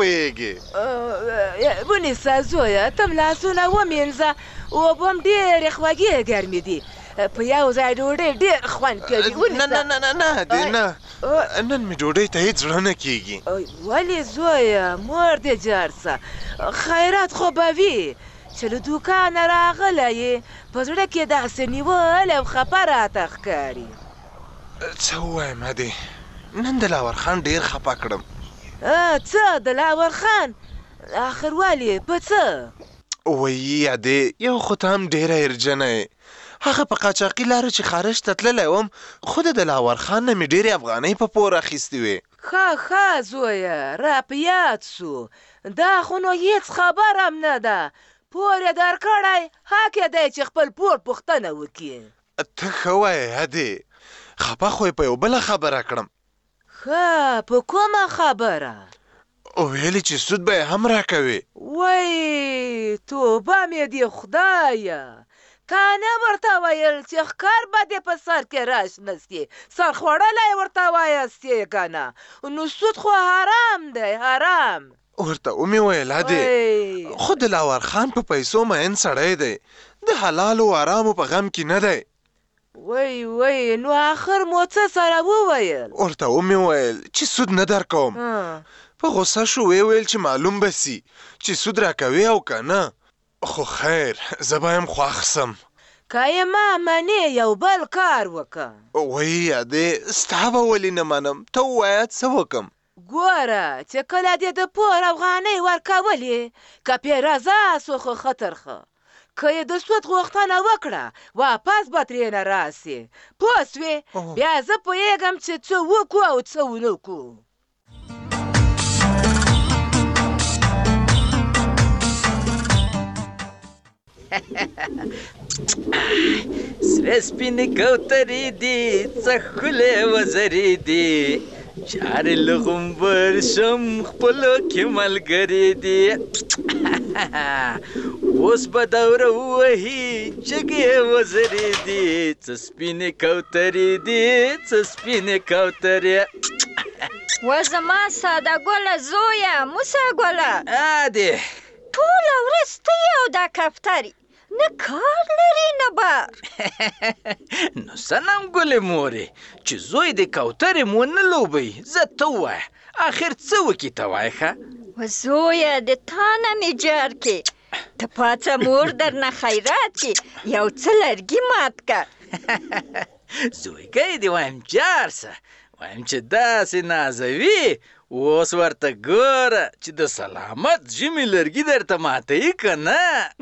پوهېږې. ونیسه زویه، ته م لاسونه ومینځه، اوبه هم ډېرې خوږې ګرمې دي. په یو ځای ډوډۍ ډېر خوند کوي. نه نه نه نه دې نه، نن مې ډوډۍ ته هېڅ زړه نه کېږي. ولې زویه؟ مور دې جار څه، خیرات خو به وي چې له دوکانه راغلی یې، په زړه کې داسې نیول او خفه راته ښکاري. څه ووایم ادې، نن د لاور خان ډېر خفه کړم. څه د لاور خان؟ آخر ولې په څه؟ وایي ادې، یو خو ته هم ډېره هرجنه یې. هغه په قاچاقي لاره چې خارج ته تللی وم، خو د دلاور خان نه مې ډېرې افغانۍ په پور اخیستې وې. ښه ښه زویه، را په یاد سو. دا خو نو هېڅ خبر هم نه ده. پور یې درکړی، حق یې دی چې خپل پور پوښتنه وکړي. ته ښه وایې ادې، خفه خو یې په یو بله خبره کړم. ښه، په کومه خبره؟ ویلې چې سود به یې هم راکوې. وای توبه مې دې خدایه، تا نه ورته ویل چې ښکار به دې په سر کې راشنه سي، سر خوړلی ورته وایاستې که نه؟ نو سود خو حرام دی، حرام. ورته ومې ویل ادې، خو د لاور خان په پیسو مین سړی دی، د حلالو آرامو په غم کې نه دی. وای وای نو آخر مو څه سره وویل؟ ورته ومې ویل چې سود نه درکوم. په غوسه شو، وی ویل چې معلوم به سي چې سود راکوي او که نه. خو خیر، زه به یم خوښ سم. که یې ما منې یو بل کار وکړه. وایي ادې، ستا به ولې نه منم؟ ته ووایه څه وکړم؟ ګوره چې کله دې د پور افغانۍ ورکولې، که پرې رضا سو خو ښه ترخه، که یې د سود غوښتنه وکړه واپس به ترېنه راسې. پوه سوې؟ بیا زه پوهېږم چې څه وکړو او څه ونه کړو. سره سپینې کوترې دي، څه ښکلې وزرې دي، چارې له غومبر شم خپلو کې ملګرې دي. اوس به دوره ووهي چګې وزرې دي څه سپینې کوترې دي څه سپینې کوترې و زما ساده ګله زویه موسه ګله ادې ټوله ورځ ته یې او دا کفترې نه کار لري نه بار نو صنم ګلې مورې چې زوی د کوترې مو نه لوبوي زه ته ووایه آخر څه وکړي ته وایه ښه و زویه د تا نه مې جار کې ته پاڅه مور درنه خیرات کې یو څه لرګي مات که زویګی دې وایم جار سه وایم چې داسې نازوي اوس ورته ګوره چې د سلامت ژمي لرګي درته ماتوي که نه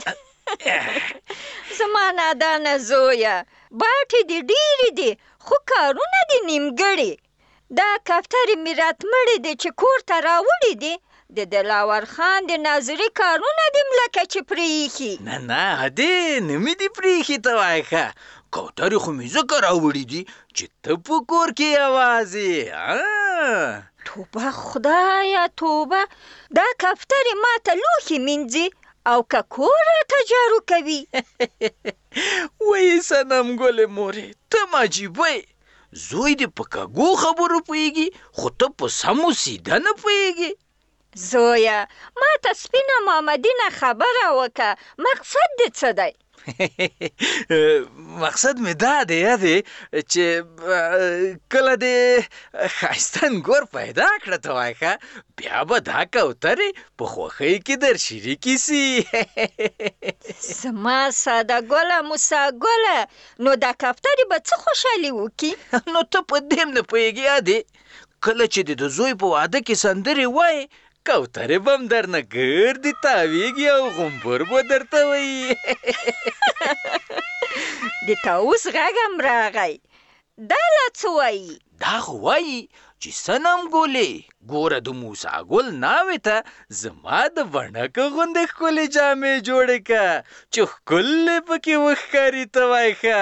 زما نادانه زویه باټې دې ډېرې دي خو کارونه دې نیمګړي دا کفترې مې راتمړې دي چې کور ته راوړې دي د دلاور خان د ناظري کارونه دې ملکه چې پرېښي نه نه ادې نه مې دي پرېښي ته وایه ښه کوترې خو مې ځکه راوړي دي چې ته په کور کې یوازې توبه خدایه توبه دا کفترې ما ته لوښي مینځي او که کور راته جارو کوي وایي صنم ګلې مورې ته عجیبه یې زوی دې په کږو خبرو پوهېږي خو ته په سمو سیده نه پوهېږي زویه ما ته سپینه مامدینه خبره وکړه مقصد دې څه دی مقصد مې دا دی یادې چې کله دې ښایسته انګور پیدا کړه ته وایه ښه بیا به دا کوترې په خوښۍ کې در شریکې سي زما ساده ګله موسه ګله نو دا کفترې به څه خوشحالي وکړي نو ته په دې هم نه پوهېږې یادې کله چې د دوی په واده کې سندرې وایې کوترې به هم درنه ګردې تاویږي او غومبر به درته وایي د طاووس غږ هم راغی دا لا څه وایي دا خو وایي چې صنم ګلې ګوره د موسی ګل ناوې ته زما د بڼکه غوندې ښکلې جامې جوړې که چې ښکلې پکې وښکاري ته وایي ښه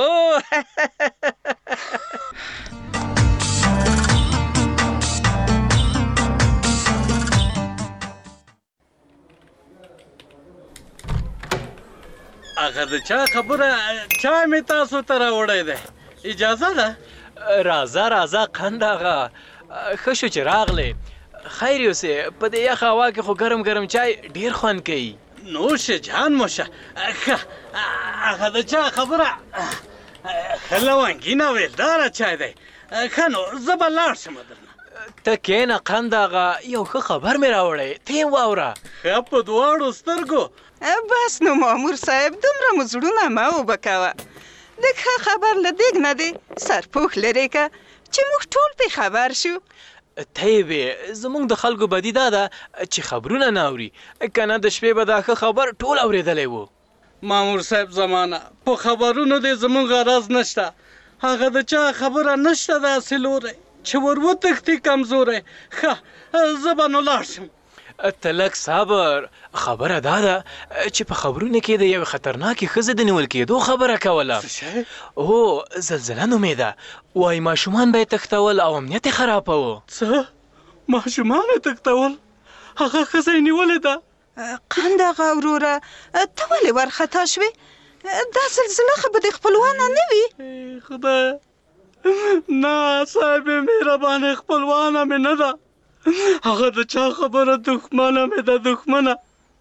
هغه د چا خبره چا مې تاسو ته راوړی دی اجازه ده راځه راځه قند هغه ښه شو چې راغلی خیر یوسې په دې یخه هوا کې خو ګرم ګرم چای ډېر خوند کوي نوشه جان موشه ښه هغه د چا خبره ښه لونګینه ویلداره چای دی ښه نو زه به لاړ شم درنه ته کښېنه قند هغه یو ښه خبر مې راوړی ته یې واوره ښه په دواړو سترګو بس نو مامور صاحب دومره مو زړونه مه اوبه کوه د ښه خبر له دېګ نه دی سرپوښ لرې که چې موږ ټول پې خبر شو ته یې وې زموږ د خلکو بدي دا ده چې خبرونه نه اوري که نه د شپې به دا ښه خبر ټول اورېدلی و مامور صاحب زمانه په خبرونو دې زموږ غرض نشته هغه د چا خبره نشته داسې لوری چې ور وتښتي کمزوری ښه زه به نو لاړ شم ته لږ صبر خبره دا ده چې په خبرونه کې د یوې خطرناکې ښځې د نیول کېدو خبره کوله هو زلزله نومېده وایي ماشومان به یې تښتول او امنیت یې خراباوه څه ماشومان یې تښتول هغه ښځه یې نیولې ده قند هغه وروره ته ولې وارخطا شوې دا زلزله خو به د خپلوانه نه وي خدایه نه صاحب مهربانې خپلوانه مې نه ده هغه د چا خبره دښمنه مې ده دښمنه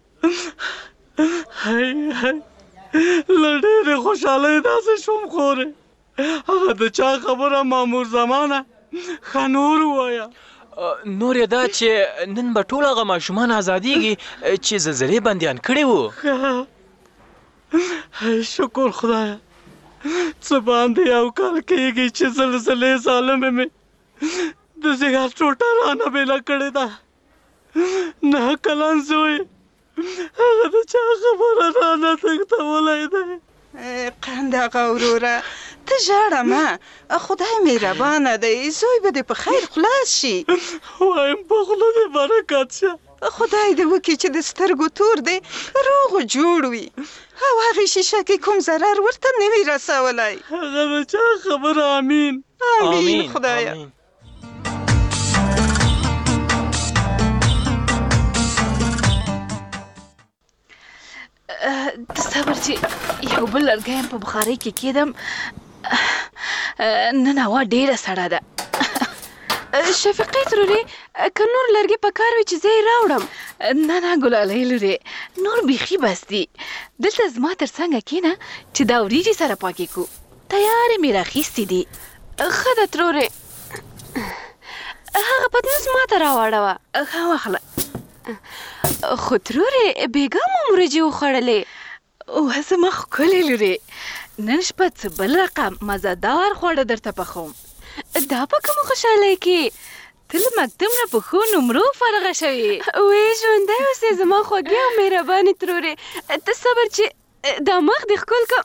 هی هی له ډېرې خوشحالۍ داسې شوم خورې هغه د چا خبره مامور زمانه ښه نور ووایه نور یې دا چې نن به ټول هغه ماشومان ازادېږي چې زلزلې بندیان کړي وو شکر خدایه څه باندې یو کال کېږي چې زلزلې ظالمې مې د ځیګر ټوټه رانه بېله کړې ده نه کلن زوی هغه د چا خبره رانه تښتولی دی قند هغه وروره ته ژاړه مه خدای مهربانه دی زوی به دې په خیر خلاص شي وایم په خوله دې برکت شه خدای دې وکړي چې د سترګو تور دی روغ و جوړ وي او هغې شیشه کې کوم ضرر ورته نه وي رسولی هغه د چا خبره امین امین خدایه ته صبر چې یو بل لرګی په بخارۍ کې کېدم. نن هوا ډېره سړه ده. شفیقې ترورې که نور لرګي په کار وي چې زه یې راوړم؟ نه نه ګلالۍ لورې، نور بیخي بس دي. دلته زما تر څنګه کښېنه چې دا وریجې سره پاکې کړو. تیارې مې راخیستې دي. ښه ده ترورې، هغه پتنوس ما ته راواړوه. ښه واخله. خو ترورې بېګا مو وریجې وخوړلې. اوه زما ښکلې لورې، نن شپه څه بل رقم مزهدار خواړه درته پخوم. دا په کومه خوشحالۍ کې ته له مکتب نه په ښو نمرو فارغه شوې. وې ژوندی اوسې زما خوږې او مهربانې ترورې. ته صبر چې دا مخ دې ښکل کړه.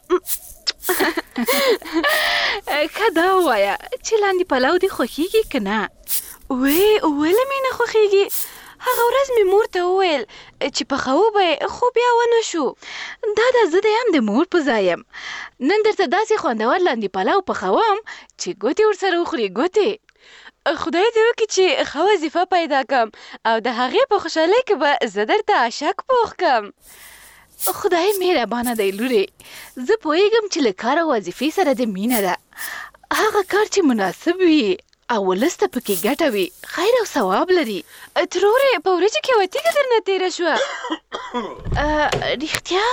ښه دا ووایه چې لاندې پلو دې خوښېږي که نه؟ وې ولې مې نه خوښېږي؟ هغه ورځ مې مور ته وویل چې پخوو به یې، خو بیا ونه شو. دا دا زه دی هم د مور په ځای یم. نن درته داسې خوندور لاندې پلو پخوم چې ګوتې ورسره وخوري. ګوتې خدای دې وکړي چې ښه وظیفه پیدا کړم او د هغې په خوشحالۍ کې به زه درته اشک پوخ کړم. خدای مهربانه دی لورې. زه پوهېږم چې له کار او وظیفې سره د مینه ده. هغه کار چې مناسب وي او ولس ته پکې ګټه وي خیر او ثواب لري. ترورې په وریجو کې یوه تیږه درنه تېره شوه. رښتیا؟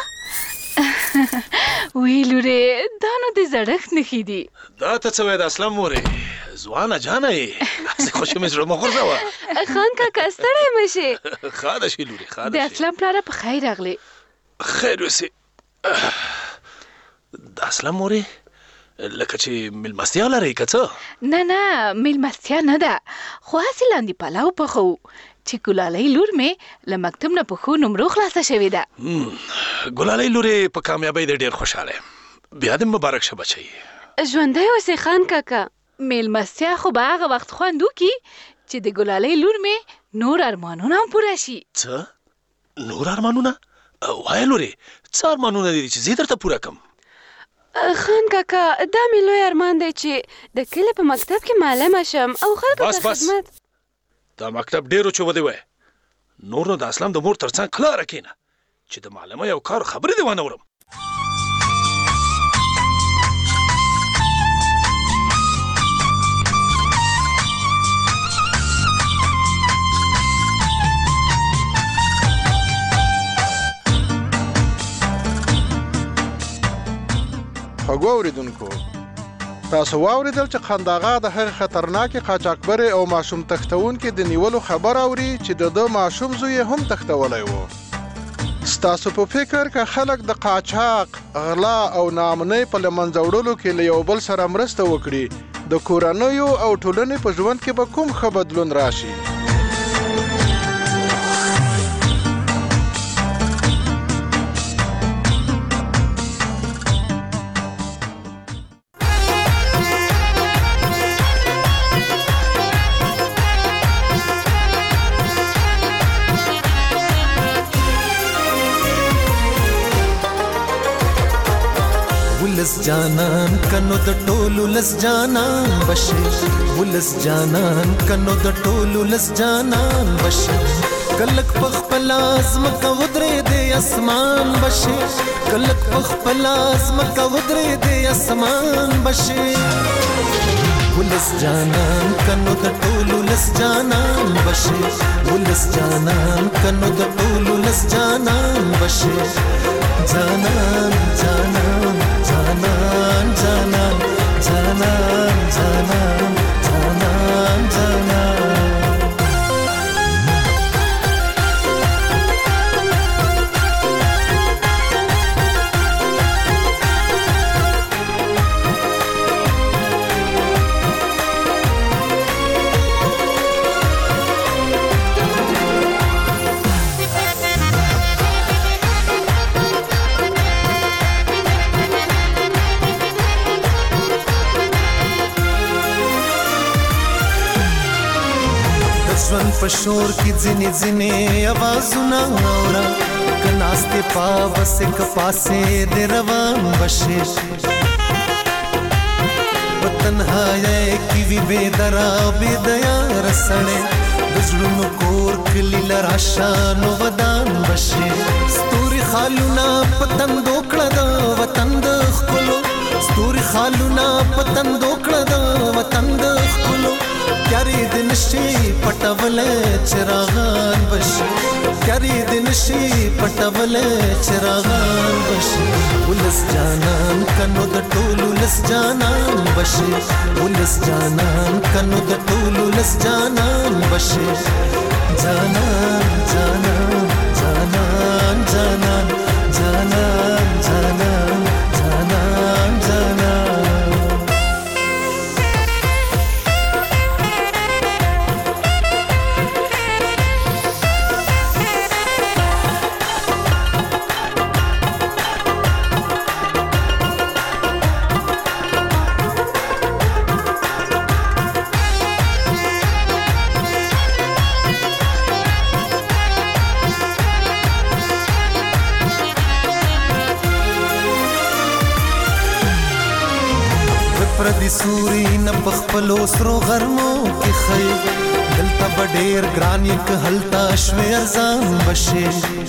وی لورې دا نو د زړښت نښې دي. دا ته څه وایې د اسلام مورې؟ ځوانه جانه یې، داسې خوشې مې زړه مه غورځوه. خان کاکا ستړی مه شې. ښه ده شي لورې، ښه ده د اسلام پلاره په خیر راغلې. خیر اوسې. د اسلام مورې لکه چې میلمستیا لرئ که څه؟ نه نه میلمستیا نه ده، خو هسې لاندې پلو پخوو چې ګلالۍ لور مې له مکتب نه په ښو نمرو خلاصه شوې ده. ګلالۍ لورې په کامیابۍ دې ډېر خوشحاله یم. بیا دې مبارک شه بچی. ژوندی اوسې خان کاکا. میلمستیا خو به هغه وخت خوند وکړي چې د ګلالۍ لور مې نور ارمانونه هم پوره شي. څه؟ نور ارمانونه؟ وایه لورې څه ارمانونه دي چې زه درته پوره کړم؟ خان کاکا دا مې لوی ارمان دی چې د کلي په مکتب کې معلمه شم او خلکو ته خدمت. دا مکتب ډېرو چې ودی وای، نور نو د اسلام د مور تر څنګ کلاره کښېنه چې د معلمه یو کار خبرې دې وانه ورم. خوږو اورېدونکو، تاسو واورېدل چې خنداغا د هغې خطرناکې قاچاقبرې او ماشوم تښتونکي د نیولو خبر اوري چې د ده ماشوم زوی یې هم تښتولی و. ستاسو په فکر که خلک د قاچاق، غلا او ناامنۍ په له منځه وړلو کې له یو بل سره مرسته وکړي، د کورنیو او ټولنې په ژوند کې به کوم ښه بدلون راشي؟ ولس جانان کنو د ټولو لس جانان بشي، ولس جانان کنو د ټولو لس جانان بشي. کلک پخپل ازمکه ودرې د اسمان بشي، کلک پخپل ازمکه ودرې د اسمان بشي. ولس جانان کنو د ټولو لس جانان بشي، ولس جانان کنو د ټولو لس جانان بشي. جانان جانان جانان جانان جانان جانان جانان جانان. ژوند په شور کې ځینې ځینې اوازونه اورم، که ناستې پاوسې که پاسې د روان بشې. په تنهایۍ کې وي بېدره او بېدیاره سړی، د زړونو کور کلي له راشه نو ودان بشې. ستوري خالونه پتن دوکړه د وطن د خلو ستوري خالونه پتن دوکړه د وطن د خلو یاري د نشي پټول چراغان بشي یاري د نشي پټول چراغان بشي ولس جانان کنو د ټولو لس جانان بشي ولس جانان کنو د ټولو لس جانان بشي جانان جانان جانان جانان جانان جانان جانان جانان پردي سوري نه بخپلو سرو غرمو کې خي دلته بډېر ګران یک هلتا شوي ارزان بشي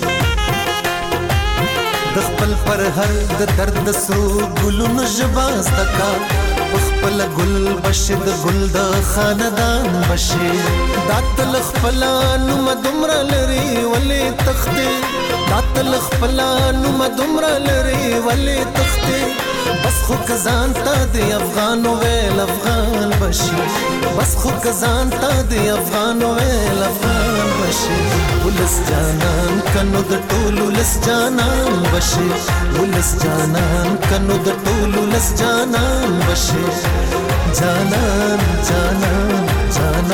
د خپل پر هر د درد سرو ګلونو ژباز تکا خپل ګل بشي د ګل د خاندان بشي داتل خپلانو مدمر لري ولې تخته داتل خپلانو مدمر لري ولې تخته بس خو کزان تا دی افغان ویل افغان بشي بس خو کزان تا دی افغان ویل افغان بشي ولس جانان کنو د ټولو لس جانان بشي ولس جانان کنو د ټولو لس جانان بشي جانان جانان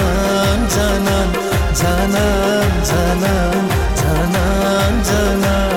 جانان جانان جانان جانان جانان جانان